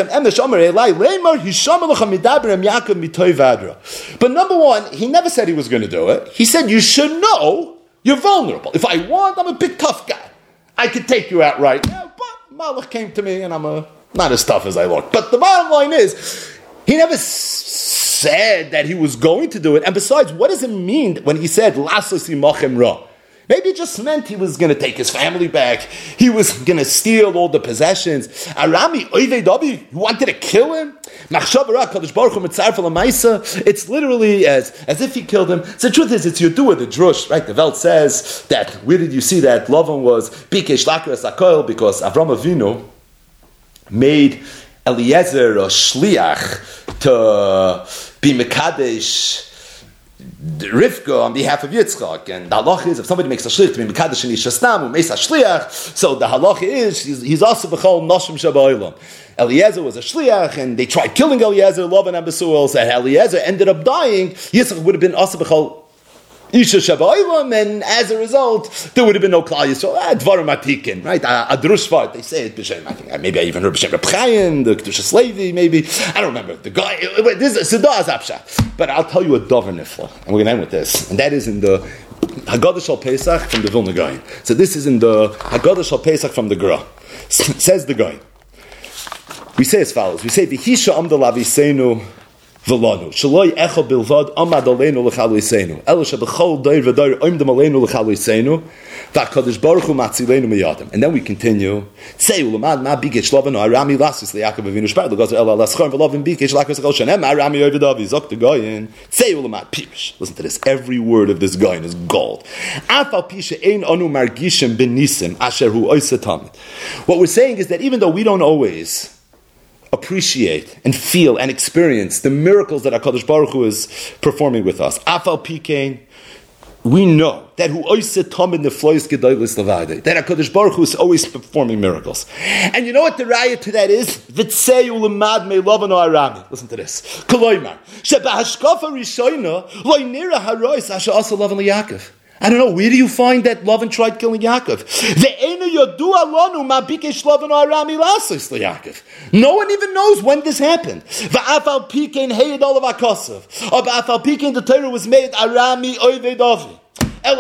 one, he never said he was going to do it. He said, you should know you're vulnerable. If I want, I'm a big tough guy. I could take you out right now, but Malach came to me and I'm not as tough as I look. But the bottom line is, he never said that he was going to do it. And besides, what does it mean when he said, Lasos imachem ra? Maybe it just meant he was going to take his family back. He was going to steal all the possessions. Arami oivei davi, who wanted to kill him? It's literally as if he killed him. So the truth is, it's Yodua the Drush, right? The Welt says that, where did you see that Lavan was Bikesh Lakras Akoil, because Avram Avinu made Eliezer a shliach to be Mekadesh Rivka on behalf of Yitzchak, and the halacha is if somebody makes a shliach to be mekadesh and ishastam who makes a shliach, so the halacha is he's also b'chol nashim shabaylam. Eliezer was a shliach, and they tried killing Eliezer. Lavan and Besuel said Eliezer ended up dying. Yitzchak would have been also b'chol isha shabaylam, and as a result, there would have been no klal Yisrael. Dvarim atikin, right? A drushvat. They say it b'shem. I think maybe I even heard b'shem Reb Chaim, the Kedushas Levi, maybe I don't remember the guy. This is Sedah Zapsha. But I'll tell you a dover nifla, and we're going to end with this, and that is in the Haggadah Shal Pesach from the Vilna Gaon. So this is in the Haggadah Shal Pesach from the Gra. Says the Gaon. We say as follows. We say V'hisha amda laviseinu v'lanu shaloi echa bilvad amad aleinu l'chaloiseinu elo shebechol doir v'doir oimdem aleinu l'chaloiseinu v'akadosh baruch hu matzileinu miyadim. And then we continue. Tzei ulamad ma bikesh lovenu arami lasis liYaakov Avinu shpar l'gazer ela laschon v'lovin bikesh lakos l'chol shanem arami oivedavi zok the Gaon. Tzei ulamad pirush. Listen to this. Every word of this Gaon is gold. Afal pisha ein anu margishim benisim asher hu oiseh tamid. What we're saying is that even though we don't always appreciate and feel and experience the miracles that HaKadosh Baruch Hu is performing with us, Afal Pikein, we know that that HaKadosh Baruch Hu is always performing miracles. And you know what the raya to that is? Listen to this. I don't know, where do you find that Lavan tried killing Yaakov? No one even knows when this happened. The Torah was made Arami Oivei Davi. And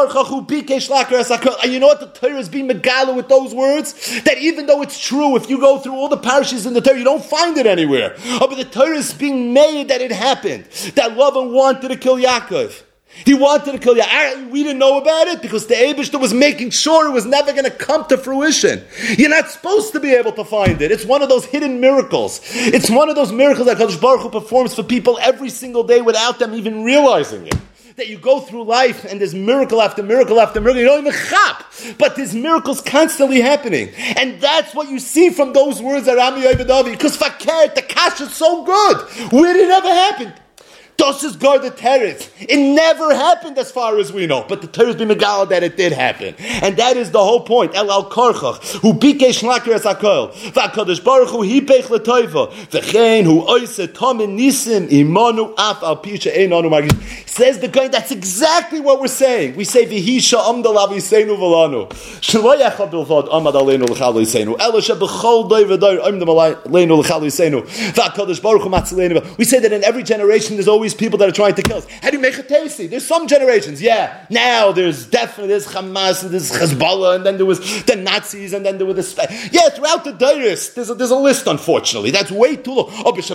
you know what the Torah is being megala with those words? That even though it's true, if you go through all the parishes in the Torah, you don't find it anywhere. But the Torah is being made that it happened. That Lavan wanted to kill Yaakov. He wanted to kill Yaakov. We didn't know about it because the Eibishter was making sure it was never going to come to fruition. You're not supposed to be able to find it. It's one of those hidden miracles. It's one of those miracles that HaKadosh Baruch Hu performs for people every single day without them even realizing it. That you go through life and there's miracle after miracle after miracle. You don't even chap, but there's miracles constantly happening. And that's what you see from those words that Rami Oivedavi. Because fakir, the kash is so good. Where did it ever happen? Das is God the Teretz. It never happened as far as we know. But the Torah is being megala that it did happen. And that is the whole point. El al karchach, hu bikesh laker es hakol. V'akadosh baruch hu hipech l'toiva. V'chein hu oise tomin nisim imanu af al pisha einanu magis. Says the guy, that's exactly what we're saying. We say, v'hisha amda laviseinu v'lanu. Shelo yecha bilvad amad aleinu l'chaloiseinu. Elo shebechol doy v'doy amdam aleinu l'chaloiseinu. V'akadosh baruch hu matzilenu. We say that in every generation there's always people that are trying to kill us. How do you make it tasty? There's some generations, yeah. Now there's Hamas, there's Hezbollah, and then there was the Nazis, and then there were the throughout the Dairis, there's a list, unfortunately. That's way too long. I don't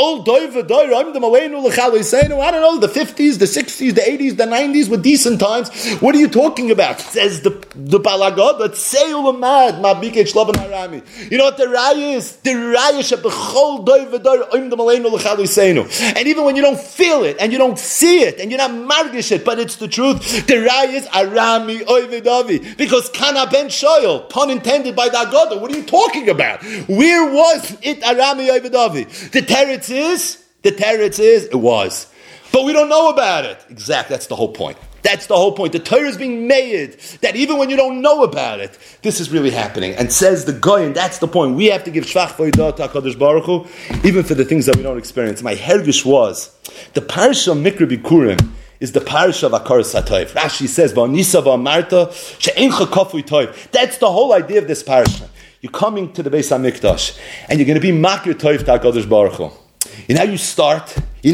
know, the 50s, the 60s, the 80s, the 90s were decent times. What are you talking about? Says the Balagod, that say ulamad, ma bikech laban harami. You know what the raya is? The raya shebechol doy v'doy oimdem aleinu l'chal yiseinu. And even when you don't feel feel it and you don't see it and you're not margish it, but it's the truth. The Rai is Arami Oived Avi, because Kana ben Shoyel, pun intended by the Agoda. What are you talking about? Where was it Arami Oived Avi? The teretz is, it was. But we don't know about it. Exactly, that's the whole point. That's the whole point. The Torah is being made that even when you don't know about it, this is really happening. And says the Goy, and that's the point. We have to give Shvach V'Yodah to HaKadosh Baruch Hu, even for the things that we don't experience. My hergish was, the Parsha of Mikra Bikurim is the Parsha of Hakaras HaTov. Rashi says, V'anisa v'amarta she'encha kafui tov. That's the whole idea of this Parsha. You're coming to the Beis HaMikdash, and you're going to be Makir Tov to HaKadosh Baruch Hu. You know how you start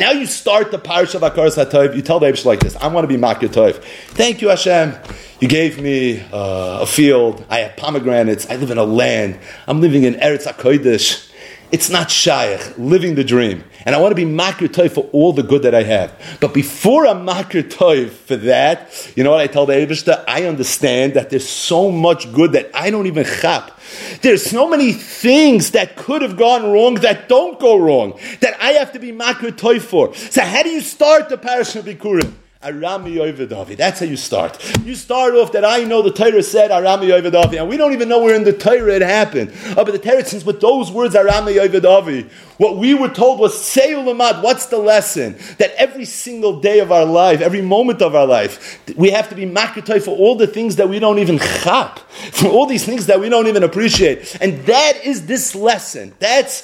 the Parsha of Hakaras HaTov. You tell the Eibush like this: I want to be Makir Tov. Thank you, Hashem. You gave me a field. I have pomegranates. I live in a land. I'm living in Eretz HaKodesh. It's not shaykh, living the dream. And I want to be Makir Tov for all the good that I have. But before I'm Makir Tov for that, you know what I tell the Eibishter? I understand that there's so much good that I don't even chap. There's so many things that could have gone wrong that don't go wrong, that I have to be Makir Tov for. So how do you start the Parashat of Bikurim? Arami Oived Avi. That's how you start. You start off that I know the Torah said Arami Oived Avi, and we don't even know where in the Torah it happened. But the Torah, since with those words Arami Oived Avi, what we were told was Sei Ulamad. What's the lesson? That every single day of our life, every moment of our life, we have to be Makir Tov for all the things that we don't even chap, for all these things that we don't even appreciate. And that is this lesson. That's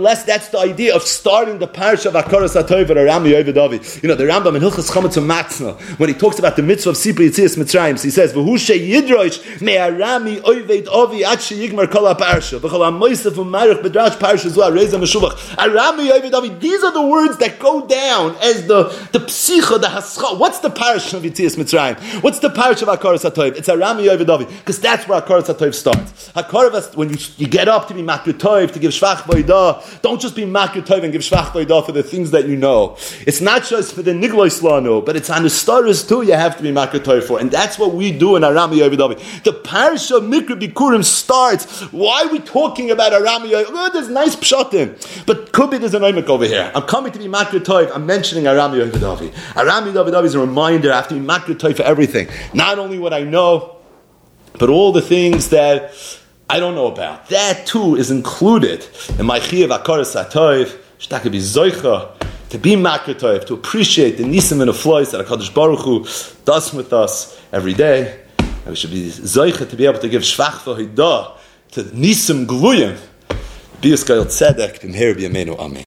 the idea of starting the Parsha of Hakaras HaTov at Arami Oived Avi. You know, the Rambam in Hilchos Chametz Matzna, when he talks about the mitzvah of Sipur Yetzias Mitzrayim, he says, "V'hu sheyidrosh me'arami Oived Avi ad sheyigmar kol ha'parsha v'chol ha'moisef u'marich b'drash parsha zu ha'reizah meshuvach." Arami Oived Avi. These are the words that go down as the psicha, the hascha. What's the Parsha of Yetzias Mitzrayim? What's the Parsha of Hakaras HaTov? It's Arami Oived Avi, because that's where Hakaras HaTov starts. Hakaras, when you get up to be Makir Tov, to give Shvach V'Yodah, don't just be Makir Tov and give Shvach V'Yodah for the things that you know. It's not just for the Niglois Lanu, but it's on the stars too you have to be Makir Tov for. And that's what we do in Arami Oived Avi. The Parsha of Mikra Bikurim starts. Why are we talking about Arami Oived Avi? Oh, there's nice pshatim. But could be there's an oimik over here. I'm coming to be Makir Tov. I'm mentioning Arami Oived Avi. Arami Oived Avi is a reminder I have to be Makir Tov for everything. Not only what I know, but all the things that I don't know about. That too is included in my Chiyav Hakaras HaTov. Shtaka be zoicha to be Makir Tov, to appreciate the nisim and the flois that HaKadosh Baruch Hu does with us every day. And we should be zoicha to be able to give Shvach V'Yodah to nisim gluyim. Bius Kayot Tzedek b'mher b'yameinu. Amen.